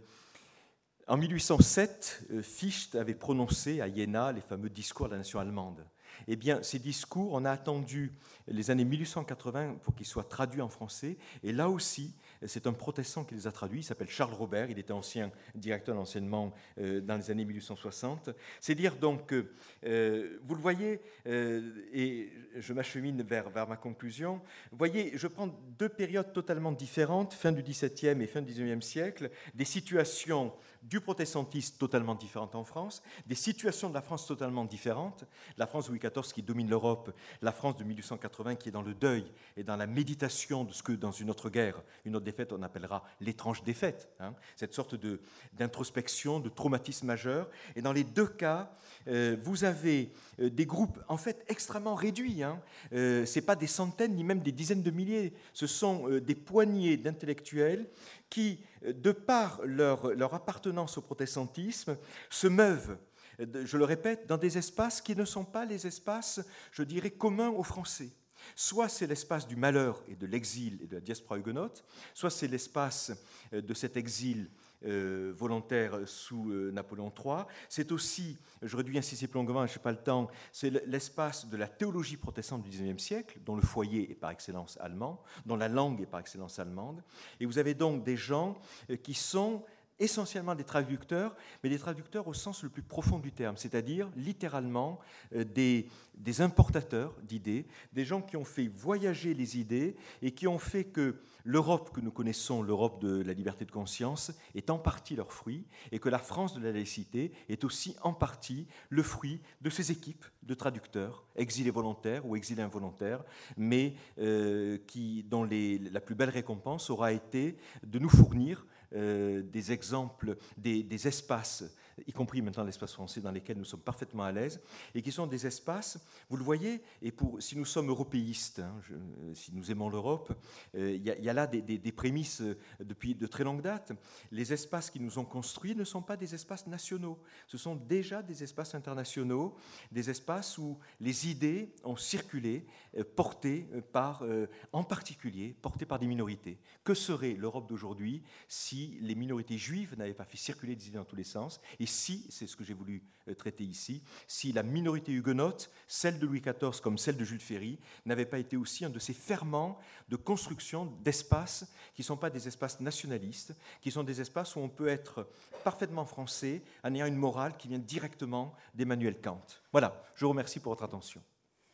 en mille huit cent sept, Fichte avait prononcé à Iéna les fameux discours de la nation allemande. Eh bien, ces discours, on a attendu les années mille huit cent quatre-vingts pour qu'ils soient traduits en français. Et là aussi, c'est un protestant qui les a traduits. Il s'appelle Charles Robert. Il était ancien directeur d'enseignement euh, dans les années mille huit cent soixante. C'est dire donc, euh, vous le voyez, euh, et je m'achemine vers, vers ma conclusion. Vous voyez, je prends deux périodes totalement différentes, fin du dix-septième et fin du dix-neuvième siècle, des situations du protestantisme totalement différentes en France, des situations de la France totalement différentes, la France de Louis quatorze qui domine l'Europe, la France de mille huit cent quatre-vingts qui est dans le deuil et dans la méditation de ce que dans une autre guerre, une autre défaite, on appellera l'étrange défaite, hein, cette sorte de, d'introspection, de traumatisme majeur. Et dans les deux cas, euh, vous avez euh, des groupes en fait extrêmement réduits, hein. euh, ce n'est pas des centaines ni même des dizaines de milliers, ce sont euh, des poignées d'intellectuels qui, de par leur, leur appartenance au protestantisme, se meuvent, je le répète, dans des espaces qui ne sont pas les espaces, je dirais, communs aux Français. Soit c'est l'espace du malheur et de l'exil et de la diaspora huguenote, soit c'est l'espace de cet exil Euh, volontaire sous euh, Napoléon trois. C'est aussi, j'aurais dû insister plus longuement, je n'ai pas le temps, c'est l'espace de la théologie protestante du dix-neuvième siècle, dont le foyer est par excellence allemand, dont la langue est par excellence allemande. Et vous avez donc des gens euh, qui sont essentiellement des traducteurs, mais des traducteurs au sens le plus profond du terme, c'est-à-dire littéralement euh, des, des importateurs d'idées, des gens qui ont fait voyager les idées et qui ont fait que l'Europe que nous connaissons, l'Europe de la liberté de conscience, est en partie leur fruit, et que la France de la laïcité est aussi en partie le fruit de ces équipes de traducteurs, exilés volontaires ou exilés involontaires, mais euh, qui, dont les, la plus belle récompense aura été de nous fournir Euh, des exemples, des, des espaces, y compris maintenant l'espace français dans lesquels nous sommes parfaitement à l'aise, et qui sont des espaces, vous le voyez, et pour, si nous sommes européistes, hein, je, si nous aimons l'Europe, euh, il y, y a là des, des, des prémices depuis de très longue date. Les espaces qui nous ont construits ne sont pas des espaces nationaux, ce sont déjà des espaces internationaux, des espaces où les idées ont circulé, euh, portées par, euh, en particulier, portées par des minorités. Que serait l'Europe d'aujourd'hui si les minorités juives n'avaient pas fait circuler des idées dans tous les sens, et si, c'est ce que j'ai voulu traiter ici, si la minorité huguenote, celle de Louis quatorze comme celle de Jules Ferry, n'avait pas été aussi un de ces ferments de construction d'espaces qui ne sont pas des espaces nationalistes, qui sont des espaces où on peut être parfaitement français en ayant une morale qui vient directement d'Emmanuel Kant. Voilà, je vous remercie pour votre attention.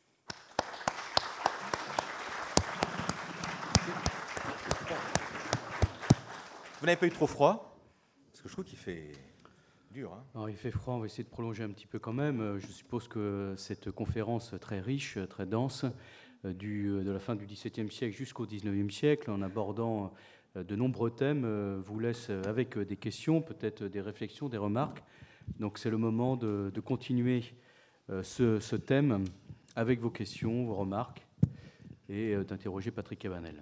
Vous n'avez pas eu trop froid? Parce que je trouve qu'il fait dur. Hein. Alors, il fait froid, on va essayer de prolonger un petit peu quand même. Je suppose que cette conférence très riche, très dense, du, de la fin du dix-septième siècle jusqu'au dix-neuvième siècle, en abordant de nombreux thèmes, vous laisse avec des questions, peut-être des réflexions, des remarques. Donc c'est le moment de, de continuer ce, ce thème avec vos questions, vos remarques, et d'interroger Patrick Cabanel.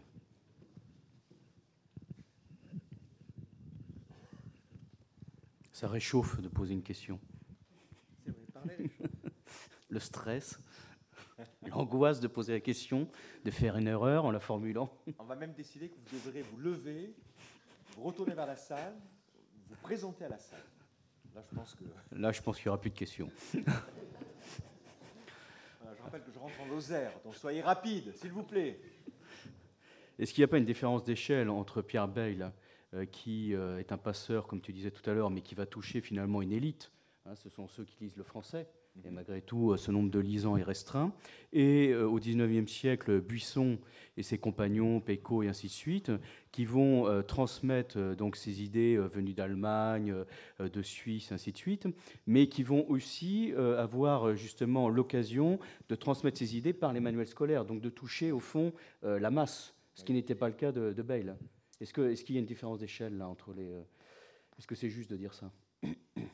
Ça réchauffe de poser une question. C'est vrai, parler. Le stress, l'angoisse de poser la question, de faire une erreur en la formulant. On va même décider que vous devrez vous lever, vous retourner vers la salle, vous présenter à la salle. Là, je pense que... Là, je pense qu'il n'y aura plus de questions. Voilà, je rappelle que je rentre en Lozère, donc soyez rapide, s'il vous plaît. Est-ce qu'il n'y a pas une différence d'échelle entre Pierre Bayle, euh, qui euh, est un passeur, comme tu disais tout à l'heure, mais qui va toucher finalement une élite, hein, ce sont ceux qui lisent le français, et malgré tout, ce nombre de lisants est restreint. Et euh, au dix-neuvième siècle, Buisson et ses compagnons, Pécaud et ainsi de suite, qui vont euh, transmettre euh, donc ces idées euh, venues d'Allemagne, euh, de Suisse, ainsi de suite, mais qui vont aussi euh, avoir justement l'occasion de transmettre ces idées par les manuels scolaires, donc de toucher au fond euh, la masse, ce qui n'était pas le cas de, de Bayle. Est-ce que, est-ce qu'il y a une différence d'échelle là entre les... Euh, est-ce que c'est juste de dire ça ?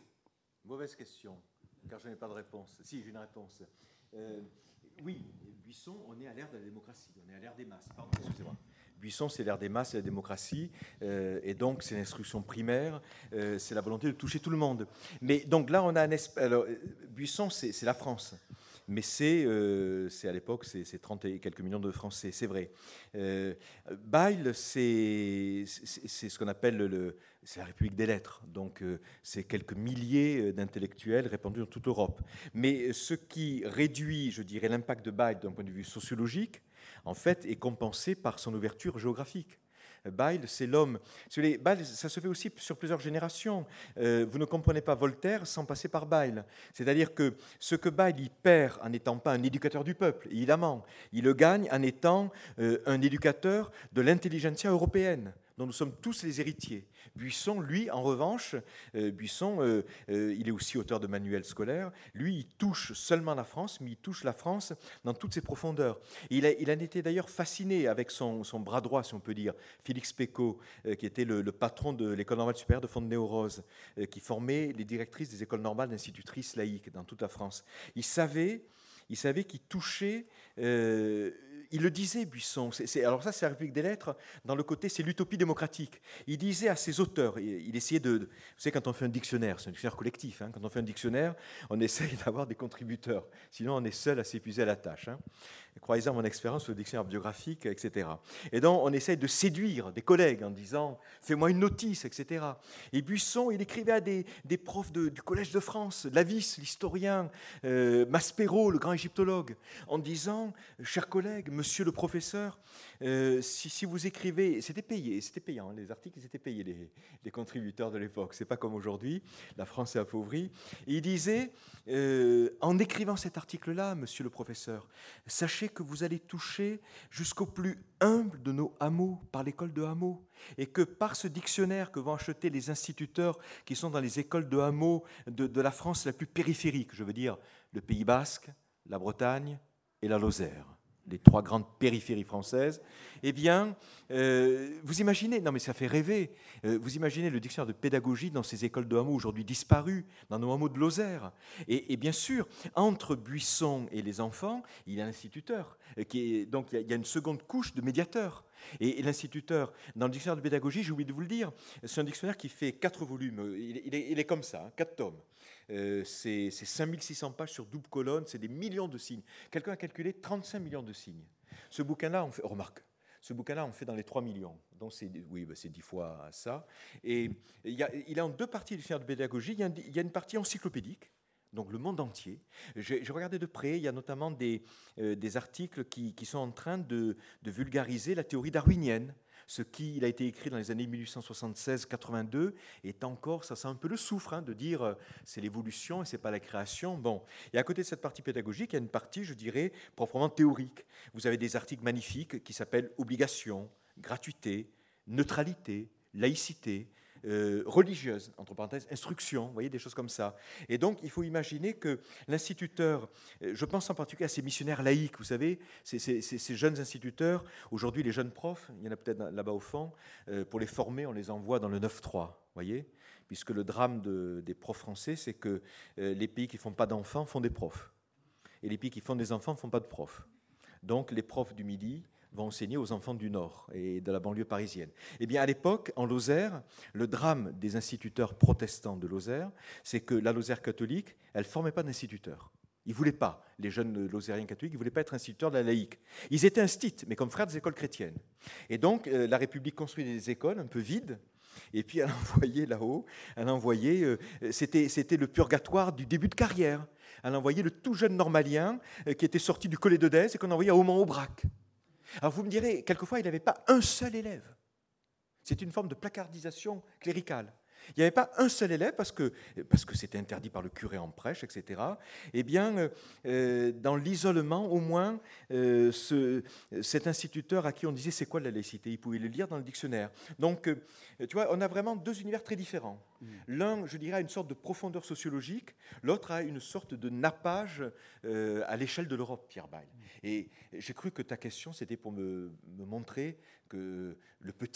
mauvaise question, car je n'ai pas de réponse. Si, j'ai une réponse. Euh, oui, Buisson, on est à l'ère de la démocratie, on est à l'ère des masses. Pardon, excusez-moi. Buisson, c'est l'ère des masses et la démocratie, euh, et donc c'est l'instruction primaire, euh, c'est la volonté de toucher tout le monde. Mais donc là, on a un espace. Alors, Buisson, c'est, c'est la France. Mais c'est, euh, c'est à l'époque, c'est, c'est trente et quelques millions de Français, c'est vrai. Euh, Bayle, c'est, c'est, c'est ce qu'on appelle le, c'est la République des lettres. Donc, euh, c'est quelques milliers d'intellectuels répandus dans toute l'Europe. Mais ce qui réduit, je dirais, l'impact de Bayle d'un point de vue sociologique, en fait, est compensé par son ouverture géographique. Bayle, c'est l'homme. Bayle, ça se fait aussi sur plusieurs générations. Euh, vous ne comprenez pas Voltaire sans passer par Bayle. C'est-à-dire que ce que Bayle y perd en n'étant pas un éducateur du peuple, évidemment, il le gagne en étant euh, un éducateur de l'intelligentsia européenne, dont nous sommes tous les héritiers. Buisson, lui, en revanche, euh, Buisson, euh, euh, il est aussi auteur de manuels scolaires. Lui, il touche seulement la France, mais il touche la France dans toutes ses profondeurs. Et il, a, il en était d'ailleurs fasciné avec son, son bras droit, si on peut dire, Félix Pécaud, euh, qui était le, le patron de l'école normale supérieure de Fontenay-aux-Roses, euh, qui formait les directrices des écoles normales d'institutrices laïques dans toute la France. Il savait, il savait qu'il touchait... Euh, Il le disait, Buisson, c'est, c'est, alors ça c'est la République des lettres, dans le côté c'est l'utopie démocratique. Il disait à ses auteurs, il, il essayait de... Vous savez, quand on fait un dictionnaire, c'est un dictionnaire collectif, hein, quand on fait un dictionnaire, on essaye d'avoir des contributeurs, sinon on est seul à s'épuiser à la tâche. Hein. Croyez-en mon expérience sur le dictionnaire biographique, et cetera. Et donc on essaye de séduire des collègues en disant « fais-moi une notice », et cetera. Et Buisson, il écrivait à des, des profs de, du Collège de France, Lavis, l'historien, euh, Maspero, le grand égyptologue, en disant « chers collègues, monsieur le professeur, euh, si, si vous écrivez, c'était payé, c'était payant, les articles, ils étaient payés, les, les contributeurs de l'époque, c'est pas comme aujourd'hui, la France est appauvrie. Et il disait, euh, en écrivant cet article-là, monsieur le professeur, sachez que vous allez toucher jusqu'au plus humble de nos hameaux, par l'école de hameaux, et que par ce dictionnaire que vont acheter les instituteurs qui sont dans les écoles de hameaux de, de la France la plus périphérique, je veux dire le Pays Basque, la Bretagne et la Lozère, les trois grandes périphéries françaises, eh bien, euh, vous imaginez, non mais ça fait rêver, euh, vous imaginez le dictionnaire de pédagogie dans ces écoles de hameaux aujourd'hui disparues, dans nos hameaux de Lozère. Et, et bien sûr, entre Buisson et les enfants, il y a l'instituteur, qui est, donc il y, a, il y a une seconde couche de médiateur. Et, et l'instituteur, dans le dictionnaire de pédagogie, j'ai oublié de vous le dire, c'est un dictionnaire qui fait quatre volumes, il, il, est, il est comme ça, hein, quatre tomes. Euh, c'est, c'est cinq mille six cents pages sur double colonne, c'est des millions de signes. Quelqu'un a calculé trente-cinq millions de signes. Ce bouquin-là, on fait, oh, remarque, ce bouquin-là, on fait dans les trois millions. Donc, c'est, oui, bah, c'est dix fois ça. Et il, y a, il est en deux parties du dictionnaire de pédagogie. Il y a, il y a une partie encyclopédique, donc le monde entier. J'ai, j'ai regardé de près, il y a notamment des, euh, des articles qui, qui sont en train de, de vulgariser la théorie darwinienne. Ce qui il a été écrit dans les années mille huit cent soixante-seize quatre-vingt-deux est encore, ça sent un peu le soufre, hein, de dire euh, c'est l'évolution et c'est pas la création. Bon, et à côté de cette partie pédagogique, il y a une partie, je dirais, proprement théorique. Vous avez des articles magnifiques qui s'appellent obligation, gratuité, neutralité, laïcité, euh, religieuse, entre parenthèses, instruction, vous voyez, des choses comme ça. Et donc, il faut imaginer que l'instituteur, je pense en particulier à ces missionnaires laïcs, vous savez, ces, ces, ces jeunes instituteurs, aujourd'hui les jeunes profs, il y en a peut-être là-bas au fond, euh, pour les former, on les envoie dans le neuf trois, vous voyez, puisque le drame de, des profs français, c'est que euh, les pays qui ne font pas d'enfants font des profs, et les pays qui font des enfants ne font pas de profs. Donc, les profs du Midi vont enseigner aux enfants du Nord et de la banlieue parisienne. Eh bien, à l'époque, en Lozère, le drame des instituteurs protestants de Lozère, c'est que la Lozère catholique, elle ne formait pas d'instituteurs. Ils ne voulaient pas, les jeunes lozériens catholiques, ils ne voulaient pas être instituteurs de la laïque. Ils étaient instits, mais comme frères des écoles chrétiennes. Et donc, euh, la République construit des écoles un peu vides, et puis elle envoyait là-haut, elle envoyait, euh, c'était, c'était le purgatoire du début de carrière. Elle envoyait le tout jeune normalien euh, qui était sorti du Collet de Dèze et qu'on envoyait à Aumont-Aubrac. Alors vous me direz, quelquefois, il n'avait pas un seul élève. C'est une forme de placardisation cléricale. Il n'y avait pas un seul élève parce que, parce que c'était interdit par le curé en prêche, et cetera. Eh bien, euh, dans l'isolement, au moins, euh, ce, cet instituteur à qui on disait c'est quoi la laïcité, il pouvait le lire dans le dictionnaire. Donc, euh, tu vois, on a vraiment deux univers très différents. Mmh. L'un, je dirais, a une sorte de profondeur sociologique, l'autre a une sorte de nappage euh, à l'échelle de l'Europe, Pierre Bayle. Mmh. Et j'ai cru que ta question, c'était pour me, me montrer que le petit,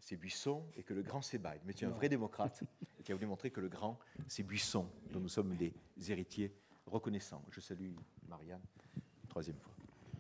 c'est Buisson et que le grand, c'est Bayle. Mais tu es un vrai démocrate et qui a voulu montrer que le grand, c'est Buisson, dont nous sommes les héritiers reconnaissants. Je salue Marianne, troisième fois.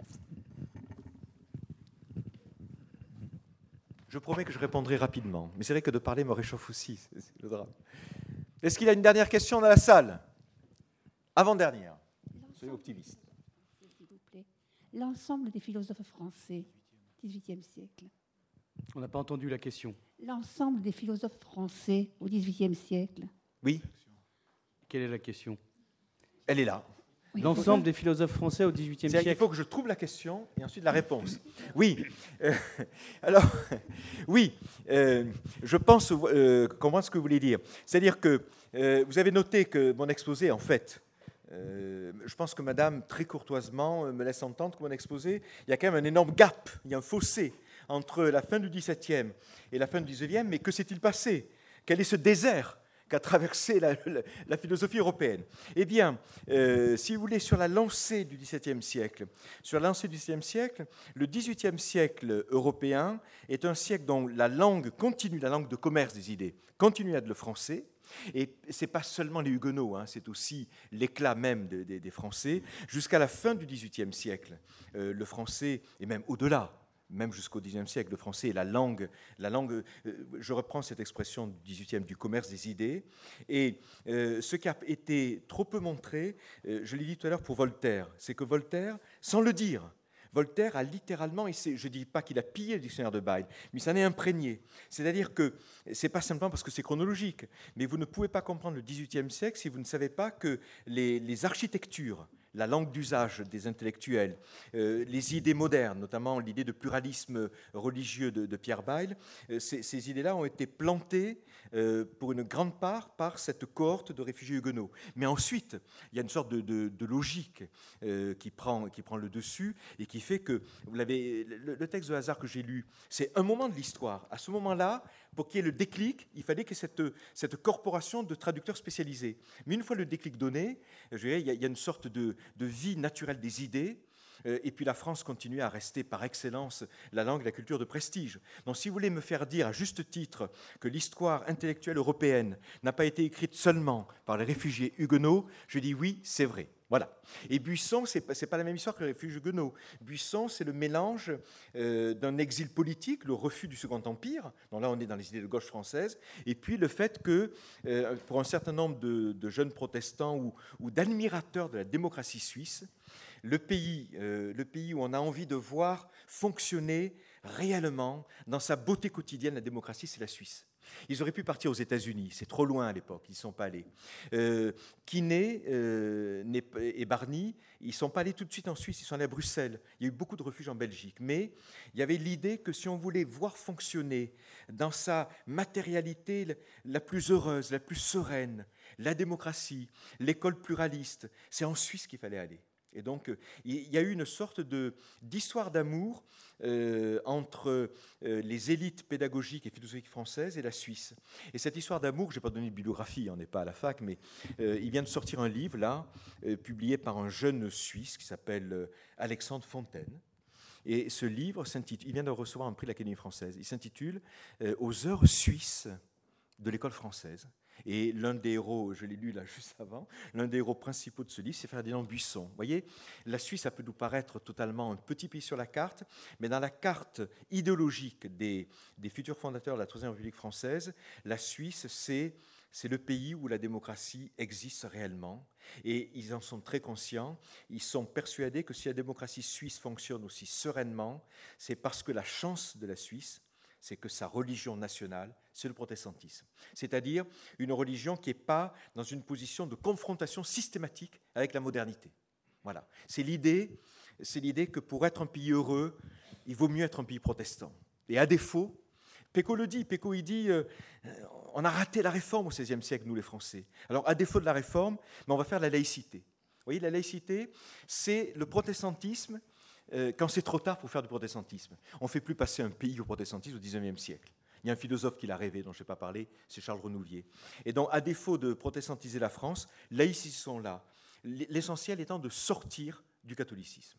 Je promets que je répondrai rapidement, mais c'est vrai que de parler me réchauffe aussi, c'est le drame. Est-ce qu'il y a une dernière question dans la salle? Avant-dernière. Soyez optimiste. S'il vous plaît. L'ensemble des philosophes français, dix-huitième siècle. On n'a pas entendu la question. L'ensemble des philosophes français au dix-huitième siècle. Oui. Quelle est la question? Elle est là. Oui, L'ensemble des philosophes français au dix-huitième siècle. Il faut que je trouve la question et ensuite la réponse. Oui. Euh, alors, oui, euh, je pense euh, comprendre ce que vous voulez dire. C'est-à-dire que euh, vous avez noté que mon exposé, en fait, euh, je pense que Madame, très courtoisement, me laisse entendre que mon exposé, il y a quand même un énorme gap, il y a un fossé entre la fin du dix-septième et la fin du dix-neuvième. Mais que s'est-il passé? Quel est ce désert qu'a traversé la, la, la philosophie européenne? Eh bien, euh, si vous voulez, sur la lancée du dix-septième siècle, sur la lancée du dix-septième siècle, le dix-huitième siècle européen est un siècle dont la langue continue, la langue de commerce des idées, continue à être le français. Et ce n'est pas seulement les Huguenots, hein, c'est aussi l'éclat même de, de, des Français. Jusqu'à la fin du dix-huitième siècle, euh, le français, et même au-delà, même jusqu'au dix-neuvième siècle, le français est la langue, la langue euh, je reprends cette expression du dix-huitième, du commerce des idées. Et euh, ce qui a été trop peu montré, euh, je l'ai dit tout à l'heure pour Voltaire, c'est que Voltaire, sans le dire, Voltaire a littéralement, et je ne dis pas qu'il a pillé le dictionnaire de Bayle, mais il s'en est imprégné. C'est-à-dire que ce n'est pas simplement parce que c'est chronologique, mais vous ne pouvez pas comprendre le dix-huitième siècle si vous ne savez pas que les, les architectures, la langue d'usage des intellectuels, euh, les idées modernes, notamment l'idée de pluralisme religieux de, de Pierre Bayle, euh, ces, ces idées-là ont été plantées euh, pour une grande part par cette cohorte de réfugiés huguenots. Mais ensuite, il y a une sorte de, de, de logique euh, qui, prend, qui prend le dessus et qui fait que, vous l'avez, le, le texte de Hazard que j'ai lu, c'est un moment de l'histoire. À ce moment-là, pour qu'il y ait le déclic, il fallait qu'il y ait cette, cette corporation de traducteurs spécialisés. Mais une fois le déclic donné, je dirais, il y a, il y a une sorte de, de vie naturelle des idées, euh, et puis la France continue à rester par excellence la langue et la culture de prestige. Donc si vous voulez me faire dire à juste titre que l'histoire intellectuelle européenne n'a pas été écrite seulement par les réfugiés huguenots, je dis oui, c'est vrai. Voilà. Et Buisson, ce n'est pas, pas la même histoire que les réfugiés huguenots. Buisson, c'est le mélange euh, d'un exil politique, le refus du Second Empire, donc là on est dans les idées de gauche française, et puis le fait que, euh, pour un certain nombre de, de jeunes protestants ou, ou d'admirateurs de la démocratie suisse, le pays, euh, le pays où on a envie de voir fonctionner réellement, dans sa beauté quotidienne, la démocratie, c'est la Suisse. Ils auraient pu partir aux États-Unis, c'est trop loin à l'époque, ils ne sont pas allés. Euh, Quinet euh, et Barny, ils ne sont pas allés tout de suite en Suisse, ils sont allés à Bruxelles. Il y a eu beaucoup de refuges en Belgique, mais il y avait l'idée que si on voulait voir fonctionner dans sa matérialité la plus heureuse, la plus sereine, la démocratie, l'école pluraliste, c'est en Suisse qu'il fallait aller. Et donc, il y a eu une sorte de, d'histoire d'amour euh, entre euh, les élites pédagogiques et philosophiques françaises et la Suisse. Et cette histoire d'amour, je n'ai pas donné de bibliographie, on n'est pas à la fac, mais euh, il vient de sortir un livre, là, euh, publié par un jeune Suisse qui s'appelle euh, Alexandre Fontaine. Et ce livre s'intitule, il vient de recevoir un prix de l'Académie française, il s'intitule euh, « Aux heures suisses de l'école française ». Et l'un des héros, je l'ai lu là juste avant, l'un des héros principaux de ce livre, c'est Ferdinand Buisson. Vous voyez, la Suisse, ça peut nous paraître totalement un petit pays sur la carte, mais dans la carte idéologique des, des futurs fondateurs de la Troisième République française, la Suisse, c'est, c'est le pays où la démocratie existe réellement. Et ils en sont très conscients. Ils sont persuadés que si la démocratie suisse fonctionne aussi sereinement, c'est parce que la chance de la Suisse, c'est que sa religion nationale, c'est le protestantisme. C'est-à-dire une religion qui n'est pas dans une position de confrontation systématique avec la modernité. Voilà. C'est l'idée, c'est l'idée que pour être un pays heureux, il vaut mieux être un pays protestant. Et à défaut, Pécaud le dit, Pécaud il dit, euh, on a raté la réforme au seizième siècle, nous les Français. Alors à défaut de la réforme, mais on va faire la laïcité. Vous voyez, la laïcité, c'est le protestantisme, quand c'est trop tard pour faire du protestantisme. On ne fait plus passer un pays au protestantisme au dix-neuvième siècle. Il y a un philosophe qui l'a rêvé, dont je n'ai pas parlé, c'est Charles Renouvier. Et donc, à défaut de protestantiser la France, laïcisme là, l'essentiel étant de sortir du catholicisme.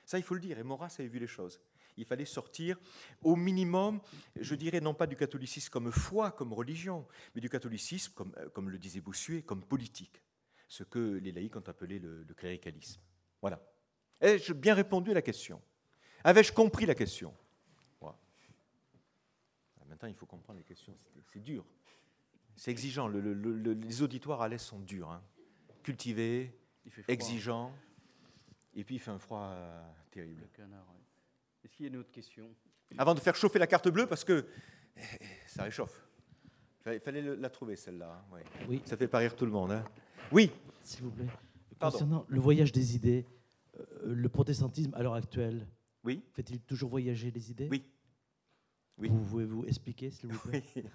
Ça, il faut le dire, et Maurras avait vu les choses. Il fallait sortir au minimum, je dirais, non pas du catholicisme comme foi, comme religion, mais du catholicisme, comme, comme le disait Bossuet, comme politique, ce que les laïcs ont appelé le, le cléricalisme. Voilà. Ai-je bien répondu à la question? Avais-je compris la question? Voilà. Maintenant, il faut comprendre les questions, c'est dur. C'est exigeant, le, le, le, les auditoires à l'Est sont durs, hein. Cultivés, exigeants, et puis il fait un froid euh, terrible. Le canard, ouais. Est-ce qu'il y a une autre question? Avant de faire chauffer la carte bleue, parce que ça réchauffe. Il fallait la trouver, celle-là. Oui. Oui. Ça fait pas rire tout le monde. Hein. Oui. S'il vous plaît. Pardon. Concernant le voyage des idées, euh, le protestantisme à l'heure actuelle, oui. fait-il toujours voyager les idées? Oui. Oui. Vous pouvez-vous expliquer, s'il vous plaît? Oui.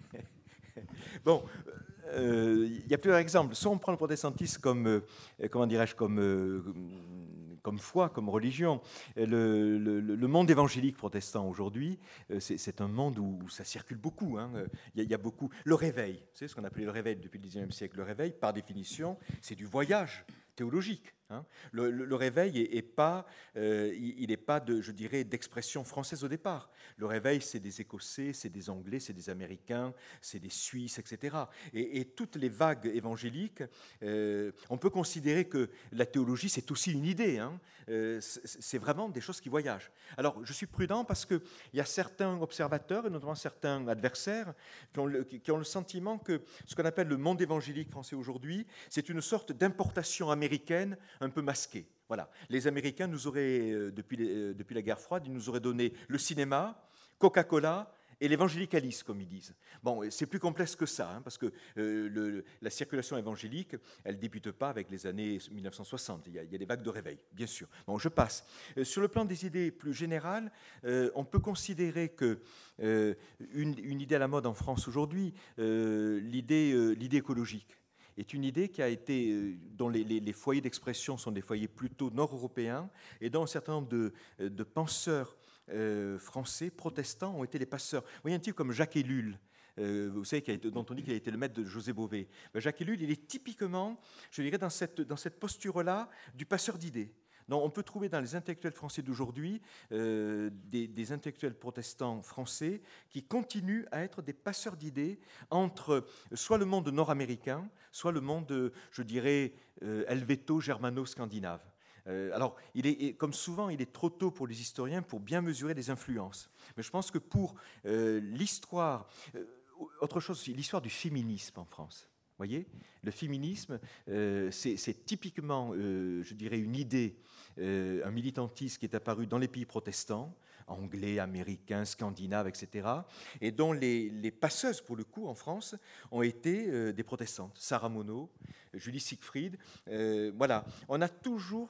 Bon, il euh, y a plusieurs exemples. Soit on prend le protestantisme comme, euh, comment dirais-je, comme, euh, comme foi, comme religion. Le, le, le monde évangélique protestant aujourd'hui, euh, c'est, c'est un monde où, où ça circule beaucoup. Hein. Il y, y a beaucoup. Le réveil, vous savez ce qu'on appelait le réveil depuis le dix-neuvième siècle. Le réveil, par définition, c'est du voyage théologique. Hein. Le, le, le réveil est, est pas, euh, il n'est pas, de, je dirais, d'expression française au départ. Le réveil, c'est des Écossais, c'est des Anglais, c'est des Américains, c'est des Suisses, et cetera. Et, et toutes les vagues évangéliques, euh, on peut considérer que la théologie, c'est aussi une idée. Hein. Euh, c'est vraiment des choses qui voyagent. Alors, je suis prudent parce qu'il y a certains observateurs, et notamment certains adversaires, qui ont, le, qui ont le sentiment que ce qu'on appelle le monde évangélique français aujourd'hui, c'est une sorte d'importation américaine un peu masquée. Voilà. Les Américains nous auraient, euh, depuis, les, euh, depuis la guerre froide, ils nous auraient donné le cinéma, Coca-Cola et l'évangélicalisme, comme ils disent. Bon, c'est plus complexe que ça, hein, parce que euh, le, la circulation évangélique, elle ne débute pas avec les années mille neuf cent soixante. Il y a, il y a des vagues de réveil, bien sûr. Bon, je passe. Euh, sur le plan des idées plus générales, euh, on peut considérer que euh, une, une idée à la mode en France aujourd'hui, euh, l'idée, euh, l'idée écologique, est une idée qui a été, dont les, les, les foyers d'expression sont des foyers plutôt nord-européens et dont un certain nombre de, de penseurs euh, français, protestants, ont été les passeurs. Vous voyez un type comme Jacques Ellul, euh, vous savez, qui a été, dont on dit qu'il a été le maître de José Bové. Ben, Jacques Ellul, il est typiquement, je dirais, dans cette, dans cette posture-là du passeur d'idées. Donc, on peut trouver dans les intellectuels français d'aujourd'hui euh, des, des intellectuels protestants français qui continuent à être des passeurs d'idées entre soit le monde nord-américain, soit le monde, je dirais, euh, helvéto-germano-scandinave. Euh, alors, il est, comme souvent, il est trop tôt pour les historiens pour bien mesurer les influences. Mais je pense que pour euh, l'histoire, euh, autre chose, l'histoire du féminisme en France. Vous voyez, le féminisme, euh, c'est, c'est typiquement, euh, je dirais, une idée, euh, un militantisme qui est apparu dans les pays protestants, anglais, américains, scandinaves, et cetera, et dont les, les passeuses, pour le coup, en France, ont été euh, des protestantes. Sarah Monod, Julie Siegfried, euh, voilà. On a toujours,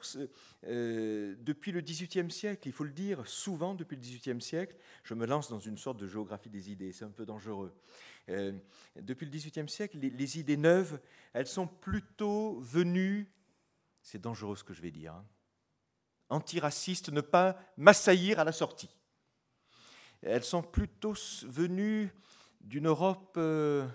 euh, depuis le dix-huitième siècle, il faut le dire, souvent depuis le dix-huitième siècle, je me lance dans une sorte de géographie des idées, c'est un peu dangereux. Euh, depuis le dix-huitième siècle, les, les idées neuves, elles sont plutôt venues, c'est dangereux ce que je vais dire, hein, antiracistes, ne pas m'assaillir à la sortie. Elles sont plutôt venues d'une Europe euh,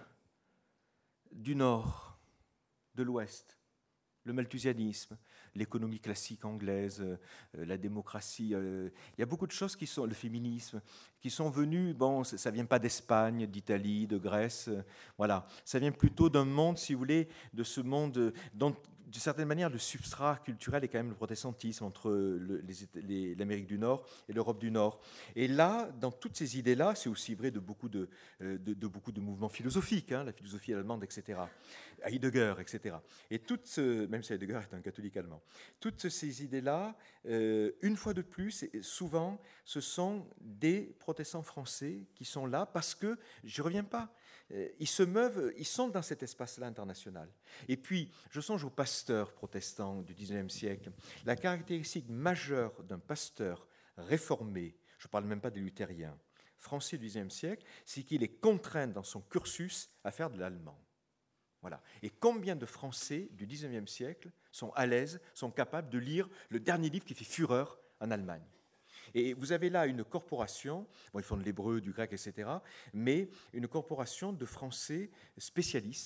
du Nord, de l'Ouest, le malthusianisme, l'économie classique anglaise, euh, la démocratie. Euh, il y a beaucoup de choses qui sont, le féminisme, qui sont venues, bon, ça ne vient pas d'Espagne, d'Italie, de Grèce, euh, voilà. Ça vient plutôt d'un monde, si vous voulez, de ce monde dont, d'une certaine manière, le substrat culturel est quand même le protestantisme entre le, les, les, l'Amérique du Nord et l'Europe du Nord. Et là, dans toutes ces idées-là, c'est aussi vrai de beaucoup de, de, de, beaucoup de mouvements philosophiques, hein, la philosophie allemande, et cetera, Heidegger, et cetera. Et toutes, ce, même si Heidegger est un catholique allemand, toutes ces idées-là, euh, une fois de plus, souvent, ce sont des protestants français qui sont là parce que, je ne reviens pas, ils se meuvent, ils sont dans cet espace-là international. Et puis, je songe aux pasteurs protestants du dix-neuvième siècle. La caractéristique majeure d'un pasteur réformé, je ne parle même pas des luthériens, français du dix-neuvième siècle, c'est qu'il est contraint dans son cursus à faire de l'allemand. Voilà. Et combien de Français du dix-neuvième siècle sont à l'aise, sont capables de lire le dernier livre qui fait fureur en Allemagne? Et vous avez là une corporation, bon, ils font de l'hébreu, du grec, et cetera, mais une corporation de Français spécialistes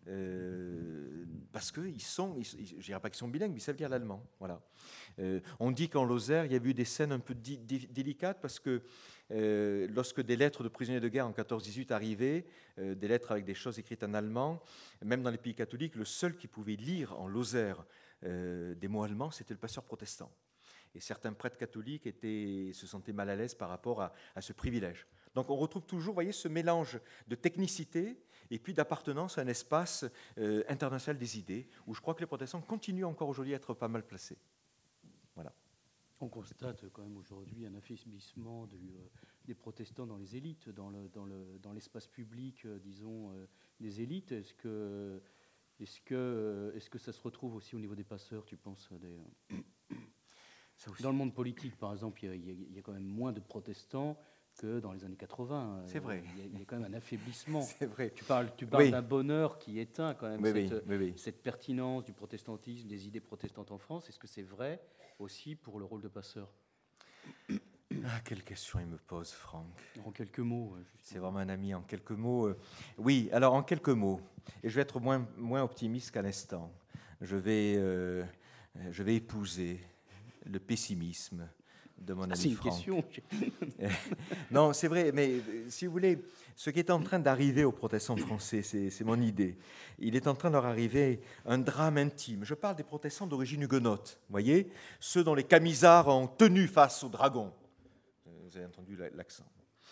euh, parce qu'ils sont, ils, je ne dirais pas qu'ils sont bilingues, mais ils savent lire l'allemand. Voilà. Euh, on dit qu'en Lozère, il y a eu des scènes un peu di- di- délicates, parce que euh, lorsque des lettres de prisonniers de guerre en quatorze dix-huit arrivaient, euh, des lettres avec des choses écrites en allemand, même dans les pays catholiques, le seul qui pouvait lire en Lozère euh, des mots allemands, c'était le pasteur protestant. Et certains prêtres catholiques étaient, se sentaient mal à l'aise par rapport à, à ce privilège. Donc on retrouve toujours, vous voyez, ce mélange de technicité et puis d'appartenance à un espace euh, international des idées, où je crois que les protestants continuent encore aujourd'hui à être pas mal placés. Voilà. On constate quand même aujourd'hui un affaiblissement du, euh, des protestants dans les élites, dans, le, dans, le, dans l'espace public, euh, disons, euh, des élites. Est-ce que, est-ce, que, est-ce que ça se retrouve aussi au niveau des passeurs, tu penses des, Dans le monde politique, par exemple, il y, a, il y a quand même moins de protestants que dans les années quatre-vingts. C'est vrai. Il y a, il y a quand même un affaiblissement. C'est vrai. Tu parles, tu parles oui. d'un bonheur qui éteint quand même oui, cette, oui, oui. cette pertinence du protestantisme, des idées protestantes en France. Est-ce que c'est vrai aussi pour le rôle de passeur? Ah, quelle question il me pose, Franck. En quelques mots. C'est vraiment un ami. En quelques mots. Euh, oui, alors en quelques mots. Et je vais être moins, moins optimiste qu'à l'instant. Je vais, euh, je vais épouser le pessimisme de mon ami ah, c'est une Franck. question. Non, c'est vrai, mais si vous voulez, ce qui est en train d'arriver aux protestants français, c'est, c'est mon idée. Il est en train de leur arriver un drame intime. Je parle des protestants d'origine huguenote, vous voyez, ceux dont les camisards ont tenu face au dragon. Vous avez entendu l'accent.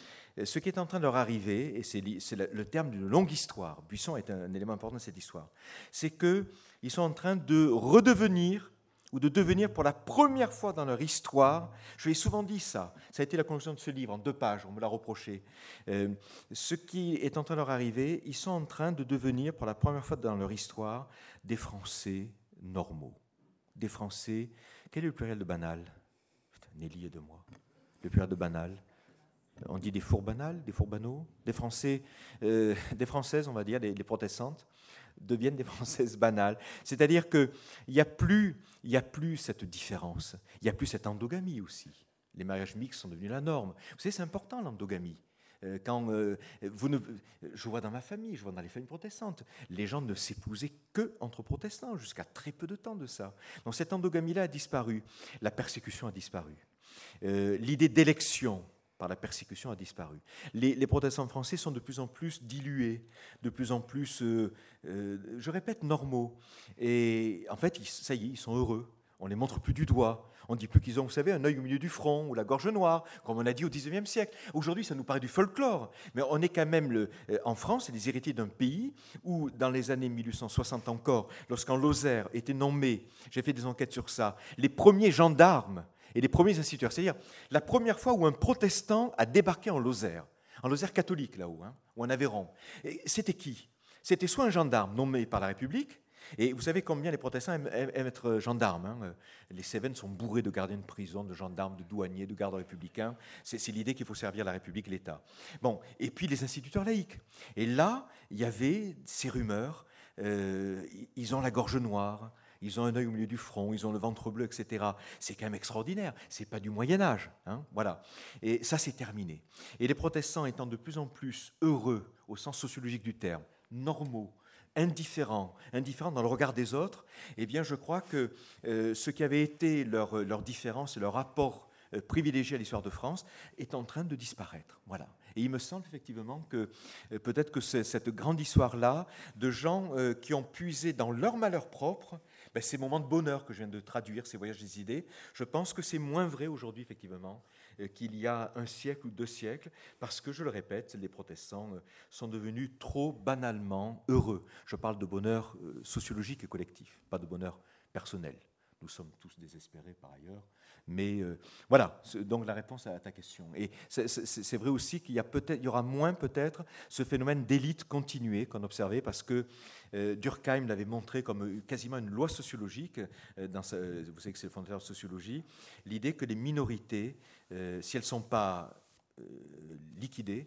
Ce qui est en train de leur arriver, et c'est, c'est le terme d'une longue histoire, Buisson est un élément important de cette histoire, c'est qu'ils sont en train de redevenir ou de devenir pour la première fois dans leur histoire, je l'ai souvent dit ça, ça a été la conclusion de ce livre, en deux pages, on me l'a reproché, euh, ce qui est en train de leur arriver, ils sont en train de devenir pour la première fois dans leur histoire des Français normaux, des Français, quel est le pluriel de banal? Putain, Nelly et de moi, le pluriel de banal, on dit des fours banales, des fours banaux, des Français, euh, des Françaises, on va dire, des, des protestantes, deviennent des Françaises banales. C'est-à-dire qu'il n'y a plus, il n'y a plus cette différence, il n'y a plus cette endogamie aussi. Les mariages mixtes sont devenus la norme. Vous savez, c'est important l'endogamie. Quand euh, vous ne, je vois dans ma famille, je vois dans les familles protestantes, les gens ne s'épousaient que entre protestants jusqu'à très peu de temps de ça. Donc cette endogamie-là a disparu, la persécution a disparu, euh, l'idée d'élection par la persécution a disparu. Les, les protestants français sont de plus en plus dilués, de plus en plus, euh, euh, je répète, normaux. Et en fait, ils, ça y est, ils sont heureux. On ne les montre plus du doigt. On ne dit plus qu'ils ont, vous savez, un œil au milieu du front ou la gorge noire, comme on a dit au dix-neuvième siècle. Aujourd'hui, ça nous paraît du folklore. Mais on est quand même, le, euh, en France, les héritiers d'un pays où, dans les années mille huit cent soixante encore, lorsqu'en Lozère étaient nommés, j'ai fait des enquêtes sur ça, les premiers gendarmes et les premiers instituteurs, c'est-à-dire la première fois où un protestant a débarqué en Lozère, en Lozère catholique là-haut, hein, ou en Aveyron. Et c'était qui? C'était soit un gendarme nommé par la République, et vous savez combien les protestants aiment, aiment être gendarmes. Hein. Les Cévennes sont bourrés de gardiens de prison, de gendarmes, de douaniers, de gardes républicains. C'est, c'est l'idée qu'il faut servir la République, l'État. Bon, et puis les instituteurs laïcs. Et là, il y avait ces rumeurs, euh, ils ont la gorge noire, ils ont un œil au milieu du front, ils ont le ventre bleu, et cetera. C'est quand même extraordinaire. C'est pas du Moyen-Âge. Hein, voilà. Et ça, c'est terminé. Et les protestants étant de plus en plus heureux, au sens sociologique du terme, normaux, indifférents, indifférents dans le regard des autres, eh bien, je crois que euh, ce qui avait été leur, leur différence et leur rapport euh, privilégié à l'histoire de France est en train de disparaître. Voilà. Et il me semble effectivement que euh, peut-être que c'est cette grande histoire-là de gens euh, qui ont puisé dans leur malheur propre, ben, ces moments de bonheur que je viens de traduire, ces voyages des idées, je pense que c'est moins vrai aujourd'hui, effectivement, euh, qu'il y a un siècle ou deux siècles, parce que, je le répète, les protestants euh, sont devenus trop banalement heureux. Je parle de bonheur euh, sociologique et collectif, pas de bonheur personnel. Nous sommes tous désespérés par ailleurs. Mais euh, voilà, donc la réponse à ta question. Et c'est, c'est, c'est vrai aussi qu'il y, a peut-être, il y aura moins peut-être ce phénomène d'élite continuée qu'on observait, parce que euh, Durkheim l'avait montré comme quasiment une loi sociologique, euh, dans sa, vous savez que c'est le fondateur de la sociologie, l'idée que les minorités, euh, si elles ne sont pas euh, liquidées,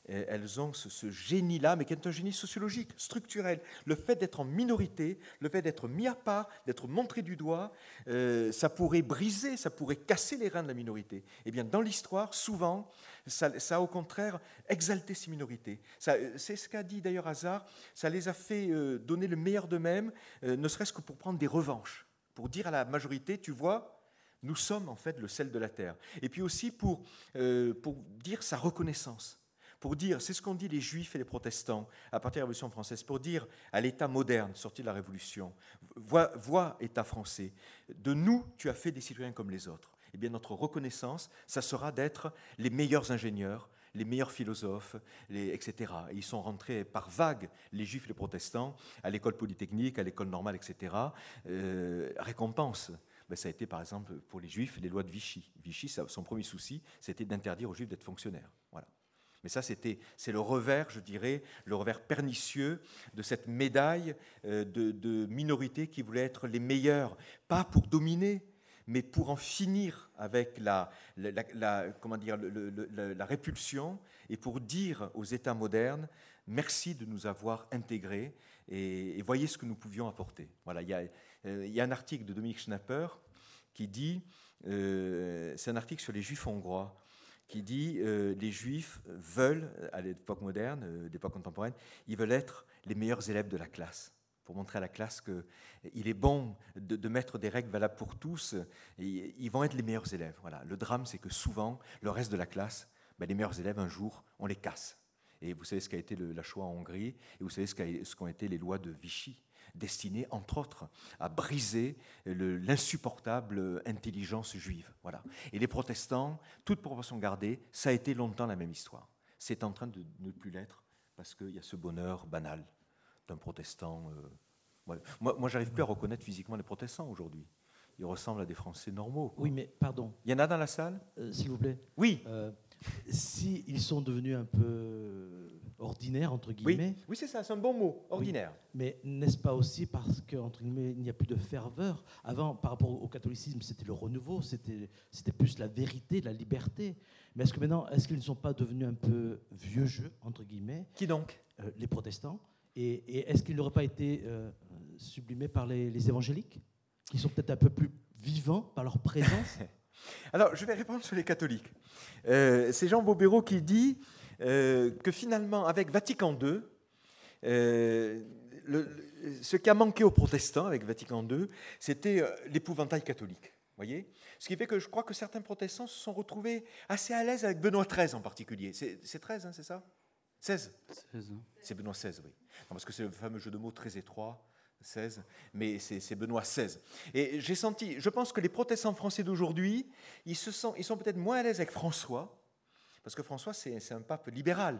elles ont ce, ce génie-là, mais qui est un génie sociologique, structurel. Le fait d'être en minorité, le fait d'être mis à part, d'être montré du doigt, euh, ça pourrait briser, ça pourrait casser les reins de la minorité. Eh bien, dans l'histoire, souvent, ça, ça a au contraire exalté ces minorités. Ça, c'est ce qu'a dit d'ailleurs Hazard, ça les a fait euh, donner le meilleur d'eux-mêmes, euh, ne serait-ce que pour prendre des revanches, pour dire à la majorité, tu vois, nous sommes en fait le sel de la terre. Et puis aussi pour, euh, pour dire sa reconnaissance, pour dire, c'est ce qu'ont dit les juifs et les protestants à partir de la Révolution française, pour dire à l'État moderne, sorti de la Révolution, vois, vois État français, de nous, tu as fait des citoyens comme les autres. Eh bien, notre reconnaissance, ça sera d'être les meilleurs ingénieurs, les meilleurs philosophes, les, et cetera. Et ils sont rentrés par vagues, les juifs et les protestants, à l'école polytechnique, à l'école normale, et cetera. Euh, récompense. Ben, ça a été, par exemple, pour les Juifs, les lois de Vichy. Vichy, ça, son premier souci, c'était d'interdire aux Juifs d'être fonctionnaires. Voilà. Mais ça, c'était, c'est le revers, je dirais, le revers pernicieux de cette médaille euh, de, de minorités qui voulaient être les meilleurs, pas pour dominer, mais pour en finir avec la, la, la, la, comment dire, le, le, le, la répulsion et pour dire aux États modernes, merci de nous avoir intégrés et, et voyez ce que nous pouvions apporter. Voilà, il y a, euh, il y a un article de Dominique Schnapper qui dit, euh, c'est un article sur les Juifs hongrois, qui dit euh, les Juifs veulent, à l'époque moderne, euh, l'époque contemporaine, ils veulent être les meilleurs élèves de la classe, pour montrer à la classe qu'il est bon de, de mettre des règles valables pour tous, et ils vont être les meilleurs élèves. Voilà. Le drame, c'est que souvent, le reste de la classe, ben, les meilleurs élèves, un jour, on les casse. Et vous savez ce qu'a été le, la Shoah en Hongrie, et vous savez ce, qu'a, ce qu'ont été les lois de Vichy, destinées, entre autres, à briser le, l'insupportable intelligence juive. Voilà. Et les protestants, toute proportion gardée, ça a été longtemps la même histoire. C'est en train de ne plus l'être, parce qu'il y a ce bonheur banal d'un protestant. Euh, ouais. Moi, moi je n'arrive plus à reconnaître physiquement les protestants aujourd'hui. Ils ressemblent à des Français normaux. Quoi. Oui, mais pardon. Il y en a dans la salle ? euh, S'il vous plaît. Oui. Euh, si ils sont devenus un peu ordinaires, entre guillemets. Oui, oui c'est ça, c'est un bon mot, ordinaire. Oui. Mais n'est-ce pas aussi parce qu'entre guillemets, il n'y a plus de ferveur ? Avant, par rapport au catholicisme, c'était le renouveau, c'était, c'était plus la vérité, la liberté. Mais est-ce que maintenant, est-ce qu'ils ne sont pas devenus un peu vieux jeu, entre guillemets ? Qui donc ? euh, Les protestants. Et, et est-ce qu'ils n'auraient pas été euh, sublimés par les, les évangéliques, qui sont peut-être un peu plus vivants par leur présence ? Alors, je vais répondre sur les catholiques. Euh, c'est Jean Bobéro qui dit euh, que finalement, avec Vatican deux, euh, le, le, ce qui a manqué aux protestants avec Vatican deux, c'était euh, l'épouvantail catholique. Voyez ? Ce qui fait que je crois que certains protestants se sont retrouvés assez à l'aise avec Benoît treize en particulier. C'est, c'est treize, hein, c'est ça ? seize. seize. C'est Benoît seize, oui. Non, parce que c'est le fameux jeu de mots très étroit. seize, mais c'est, c'est Benoît seize. Et j'ai senti, je pense que les protestants français d'aujourd'hui, ils, se sont, ils sont peut-être moins à l'aise avec François, parce que François, c'est, c'est un pape libéral.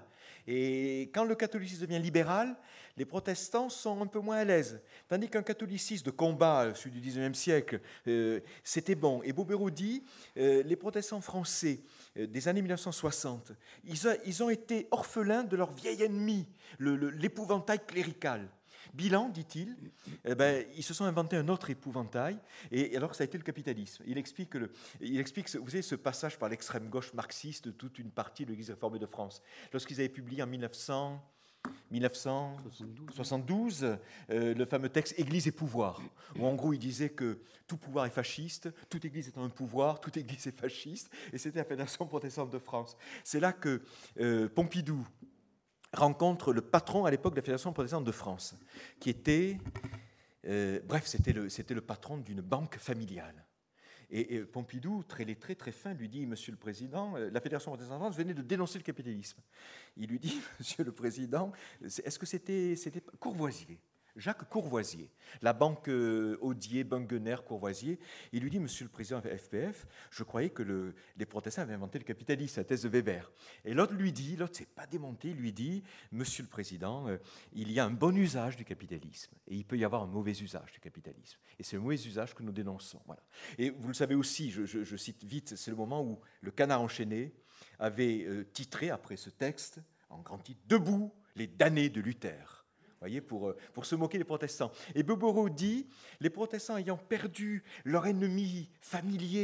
Et quand le catholicisme devient libéral, les protestants sont un peu moins à l'aise. Tandis qu'un catholicisme de combat, celui du dix-neuvième siècle, euh, c'était bon. Et Bobéro dit, euh, les protestants français euh, des années mille neuf cent soixante, ils, a, ils ont été orphelins de leur vieil ennemi, le, le, l'épouvantail clérical. Bilan, dit-il, eh ben, ils se sont inventés un autre épouvantail, et alors ça a été le capitalisme. Il explique, le, il explique ce, vous savez, ce passage par l'extrême gauche marxiste de toute une partie de l'Église réformée de France. Lorsqu'ils avaient publié en mille neuf cents, mille neuf cent soixante-douze euh, le fameux texte « Église et pouvoir », où en gros il disait que tout pouvoir est fasciste, toute Église est un pouvoir, toute Église est fasciste, et c'était la Fédération protestante de France. C'est là que euh, Pompidou rencontre le patron à l'époque de la Fédération protestante de France, qui était, euh, bref, c'était le, c'était le patron d'une banque familiale. Et, et Pompidou, très lettré, très fin, lui dit, Monsieur le Président, la Fédération protestante de France venait de dénoncer le capitalisme. Il lui dit, Monsieur le Président, est-ce que c'était, c'était Courvoisier ? Jacques Courvoisier, la banque euh, Audier, Bungener, Courvoisier, il lui dit, Monsieur le Président F P F, je croyais que le, les protestants avaient inventé le capitalisme, la thèse de Weber. Et l'autre lui dit, l'autre s'est pas démonté, il lui dit, Monsieur le Président, euh, il y a un bon usage du capitalisme et il peut y avoir un mauvais usage du capitalisme. Et c'est le mauvais usage que nous dénonçons. Voilà. Et vous le savez aussi, je, je, je cite vite, c'est le moment où le Canard enchaîné avait euh, titré, après ce texte, en grand titre, « Debout, les damnés de Luther ». Voyez, pour, pour se moquer des protestants. Et Bobéro dit, les protestants ayant perdu leur ennemi familier,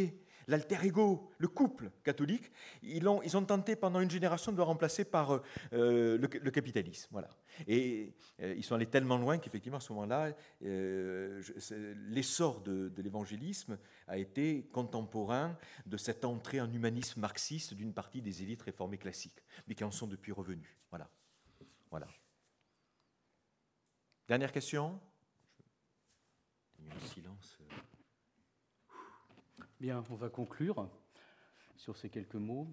l'alter ego, le couple catholique, ils ont, ils ont tenté pendant une génération de le remplacer par euh, le, le capitalisme. Voilà. Et euh, ils sont allés tellement loin qu'effectivement, à ce moment-là, euh, l'essor de, de l'évangélisme a été contemporain de cette entrée en humanisme marxiste d'une partie des élites réformées classiques, mais qui en sont depuis revenus. Voilà. Voilà. Dernière question. Il y a un silence. Bien, on va conclure sur ces quelques mots.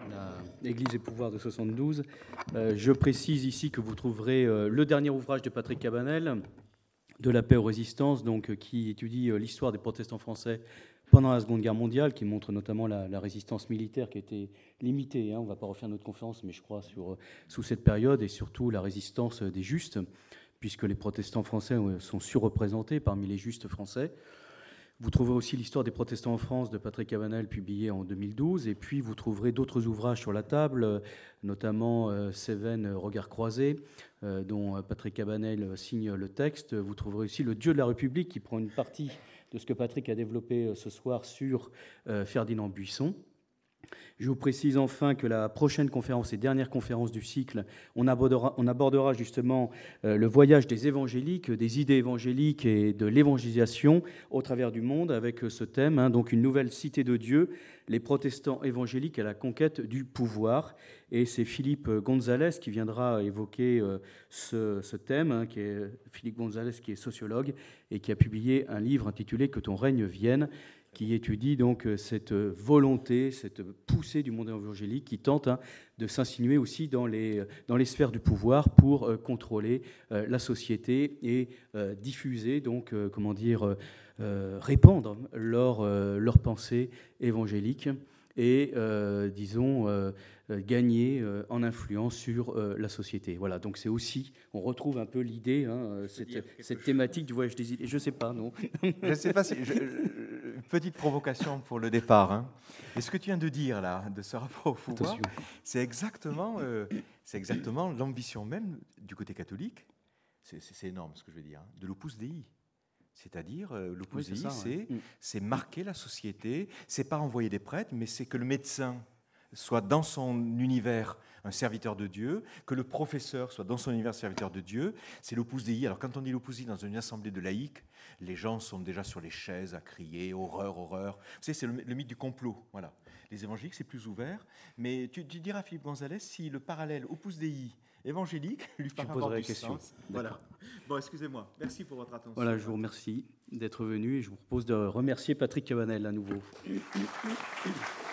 La Église et pouvoir de soixante-douze. Euh, je précise ici que vous trouverez euh, le dernier ouvrage de Patrick Cabanel, De la paix aux résistances, donc, euh, qui étudie euh, l'histoire des protestants français pendant la Seconde Guerre mondiale, qui montre notamment la, la résistance militaire qui a été limitée. Hein, on ne va pas refaire notre conférence, mais je crois sur, euh, sous cette période, et surtout la résistance des justes, puisque les protestants français sont surreprésentés parmi les justes français. Vous trouverez aussi l'histoire des protestants en France de Patrick Cabanel, publié en deux mille douze, et puis vous trouverez d'autres ouvrages sur la table, notamment euh, Cévennes, Regard croisé, euh, dont Patrick Cabanel signe le texte. Vous trouverez aussi Le Dieu de la République, qui prend une partie de ce que Patrick a développé ce soir sur euh, Ferdinand Buisson. Je vous précise enfin que la prochaine conférence et dernière conférence du cycle, on abordera, on abordera justement euh, le voyage des évangéliques, des idées évangéliques et de l'évangélisation au travers du monde avec ce thème, hein, donc une nouvelle cité de Dieu, les protestants évangéliques à la conquête du pouvoir. Et c'est Philippe Gonzalez qui viendra évoquer euh, ce, ce thème, hein, qui est Philippe Gonzalez qui est sociologue et qui a publié un livre intitulé « Que ton règne vienne », qui étudie donc cette volonté, cette poussée du monde évangélique qui tente hein, de s'insinuer aussi dans les, dans les sphères du pouvoir pour euh, contrôler euh, la société et euh, diffuser, donc, euh, comment dire, euh, répandre leur, euh, leur pensée évangélique et, euh, disons, euh, gagner euh, en influence sur euh, la société. Voilà, donc c'est aussi, on retrouve un peu l'idée, hein, cette, cette thématique du voyage des idées. Je ne sais pas, non. Je ne sais pas si... Je, une petite provocation pour le départ. Hein. Et ce que tu viens de dire, là, de ce rapport au pouvoir, c'est exactement, euh, c'est exactement l'ambition même du côté catholique, c'est, c'est, c'est énorme ce que je veux dire, hein, de l'Opus Dei. C'est-à-dire, euh, l'Opus oui, Dei, c'est, ouais. c'est, c'est marquer la société, c'est pas envoyer des prêtres, mais c'est que le médecin soit dans son univers un serviteur de Dieu, que le professeur soit dans son univers serviteur de Dieu. C'est l'Opus Dei. Alors quand on dit l'Opus Dei dans une assemblée de laïcs, les gens sont déjà sur les chaises à crier « horreur, horreur ». Vous savez, c'est le, le mythe du complot. Voilà. Les évangéliques, c'est plus ouvert. Mais tu, tu diras à Philippe Gonzalez si le parallèle Opus Dei évangélique lui paraît avoir du sens. Voilà. Bon, excusez-moi. Merci pour votre attention. Voilà, je vous remercie d'être venu et je vous propose de remercier Patrick Cabanel à nouveau.